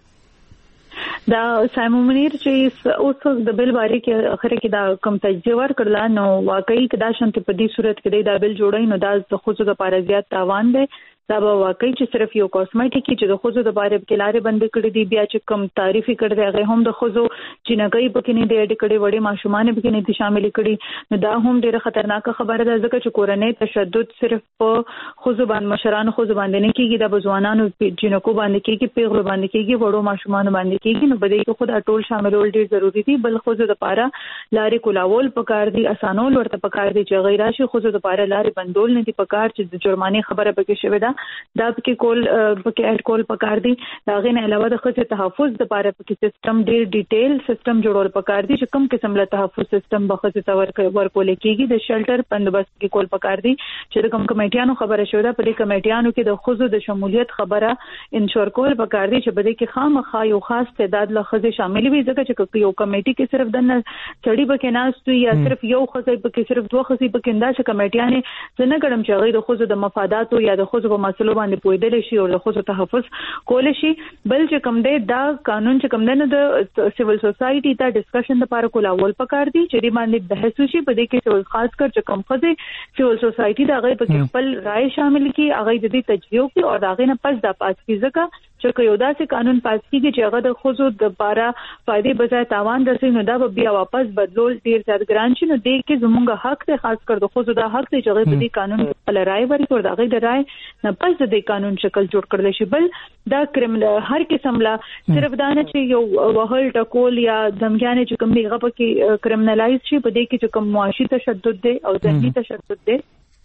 دا سایمون منیر چې اوس د بل باره کې اخره کې دا کم تجزیه ورکړل نو واقعي کدا شانت په دې صورت کې دا بل جوړای نو دا د خوځو لپاره زیات تاوان دی. دا به واقعي چې صرف یو کاسمیټیک چې د خوځو د باره کې لارې بند کړې دي بیا چې کم تعریفي کړی دی هغه هم د خوځو چې نګي پکې نه دی اډ کړي وړي ماشومان پکې نه دي شامل کړي نو دا هم ډیره خطرناک خبره ده ځکه چې کورنۍ تشدد صرف په خوځو باندې مشرانو خوځو باندې نه کیږي د بزوانانو جنکو باندې کیږي پیغلو باندې کیږي وړو ماشومان باندې کیږي نو بده کې خود ټول شاملول ډیر ضروری دي. بل خوځو د لپاره لارې کولاول پکار دي اسانول ورته پکار دي چې غیر راشي خوځو د لپاره لارې بندول نه دي پکار چې د جرمانه خبره پکې شوی ده دا پکې کول پکې اډ کول پکار دي. دا غي نه علاوه د خځې تحفظ د لپاره پکې سیستم ډیر ډیټیل سیستم جوړول پکار دي چې کوم قسم له تحفظ سیستم بخځې تور ورکول کېږي د شلټر بندوبست کې کول پکار دي چې د کوم کمیټیانو خبره شوه ده په دې کمیټیانو کې د خځو د شمولیت خبره انشور کول پکار دي چې بده کې خامخا یو خاص تعداد له خځې شامل وي ځکه چې یو کمیټي کې صرف د سړی بکې ناستو یا صرف یو خځې بکې صرف دوه خځې بکې انده چې کمیټیانې څنګه ګړم چې غي د خځو د مفاداتو یا د خځو په مسلو باندې پویدل شي او د خصوصي تحفظ کول شي. بل چې کوم دی دا قانون چې کوم دی نو د سیول سوسایټي ته ډسکشن لپاره کولاول پکار دي چې باندې بحث وشي په دې کې سیول خاص کر چې کوم خځې سیول سوسایټي دا غي په خپل رائے شامل کی هغه د دې تجزیه کوي او دا غي نه پس د پاس کی ځکه چې یو داسې قانون پاس کیږي چې هغه د خصوصو د لپاره فائدې بځای تاوان درسي نو دا بیا واپس بدلول ډیر زیات ګران شي. نو دې کې زموږ حق ته خاص کر د خصوصو د حق ته چې هغه په دې قانون په رائے ورکړي دا غي د رائے نه پس د دې قانون شکل جوړ کړل شي. بل دا کرمنل هر قسم لا صرف دا نه چې یو وهل ټکول یا دمګانې چې کوم دیغه پکې کرمنلایز شي په دې کې چې کوم معاشي تشدد دی او ذهني تشدد دی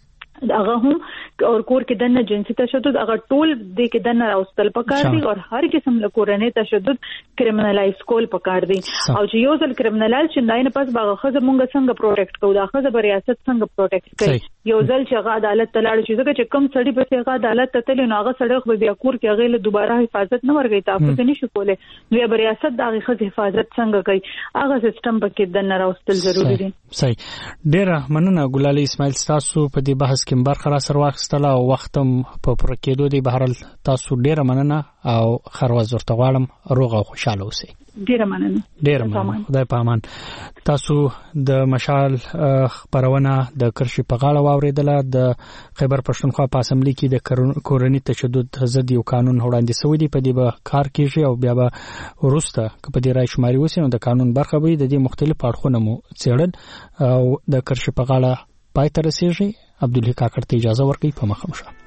هغه هم اور کور کې دنه جنسي تشدد هغه ټول د کې دنه راوستل پکار دي او هر قسم له کورنۍ تشدد کرمنلایز کول پکار دي او چې یو ځل کرمنلایز چې نه پس باغه خزه مونږ څنګه پروټیکټ کوو دا خزه په ریاست څنګه پروټیکټ کوي یو ځل چې هغه عدالت ته لاړ شي ځکه چې کم سړی په هغه عدالت ته تل نو هغه سړی خو بیا کور کې هغه له دوباره حفاظت نه ورغی تاسو ته نشي کولای نو بیا ریاست دا خزه حفاظت څنګه کوي هغه سیستم پکې دنه راوستل ضروری دي. صحیح ډیره مننه ګلالي اسماعیل تاسو په دې بحث کې برخه را سره واخستله او وختم په پوره کېدو دی بهرال تاسو ډیره مننه او خروز ورته غواړم روغ او خوشاله اوسئ. ډیره مننه خدای په امان. تاسو د مشال خبرونه د کرشي په غاړه واوریدله د خیبر پښتونخوا په اسمبلی کې د کورنۍ تشدد ضد یو قانون وړاندې شوی دی په دې به کار کیږي او بیا به ورسته په دې رای شماري وسی نو د قانون برخه به د دې مختلف اړخونه مو څېړل او د کرشي په غاړه پای ته رسیږي. عبدالله کاکړ ته اجازه ورکړئ په مخه مشه.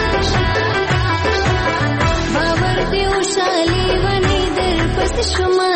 شما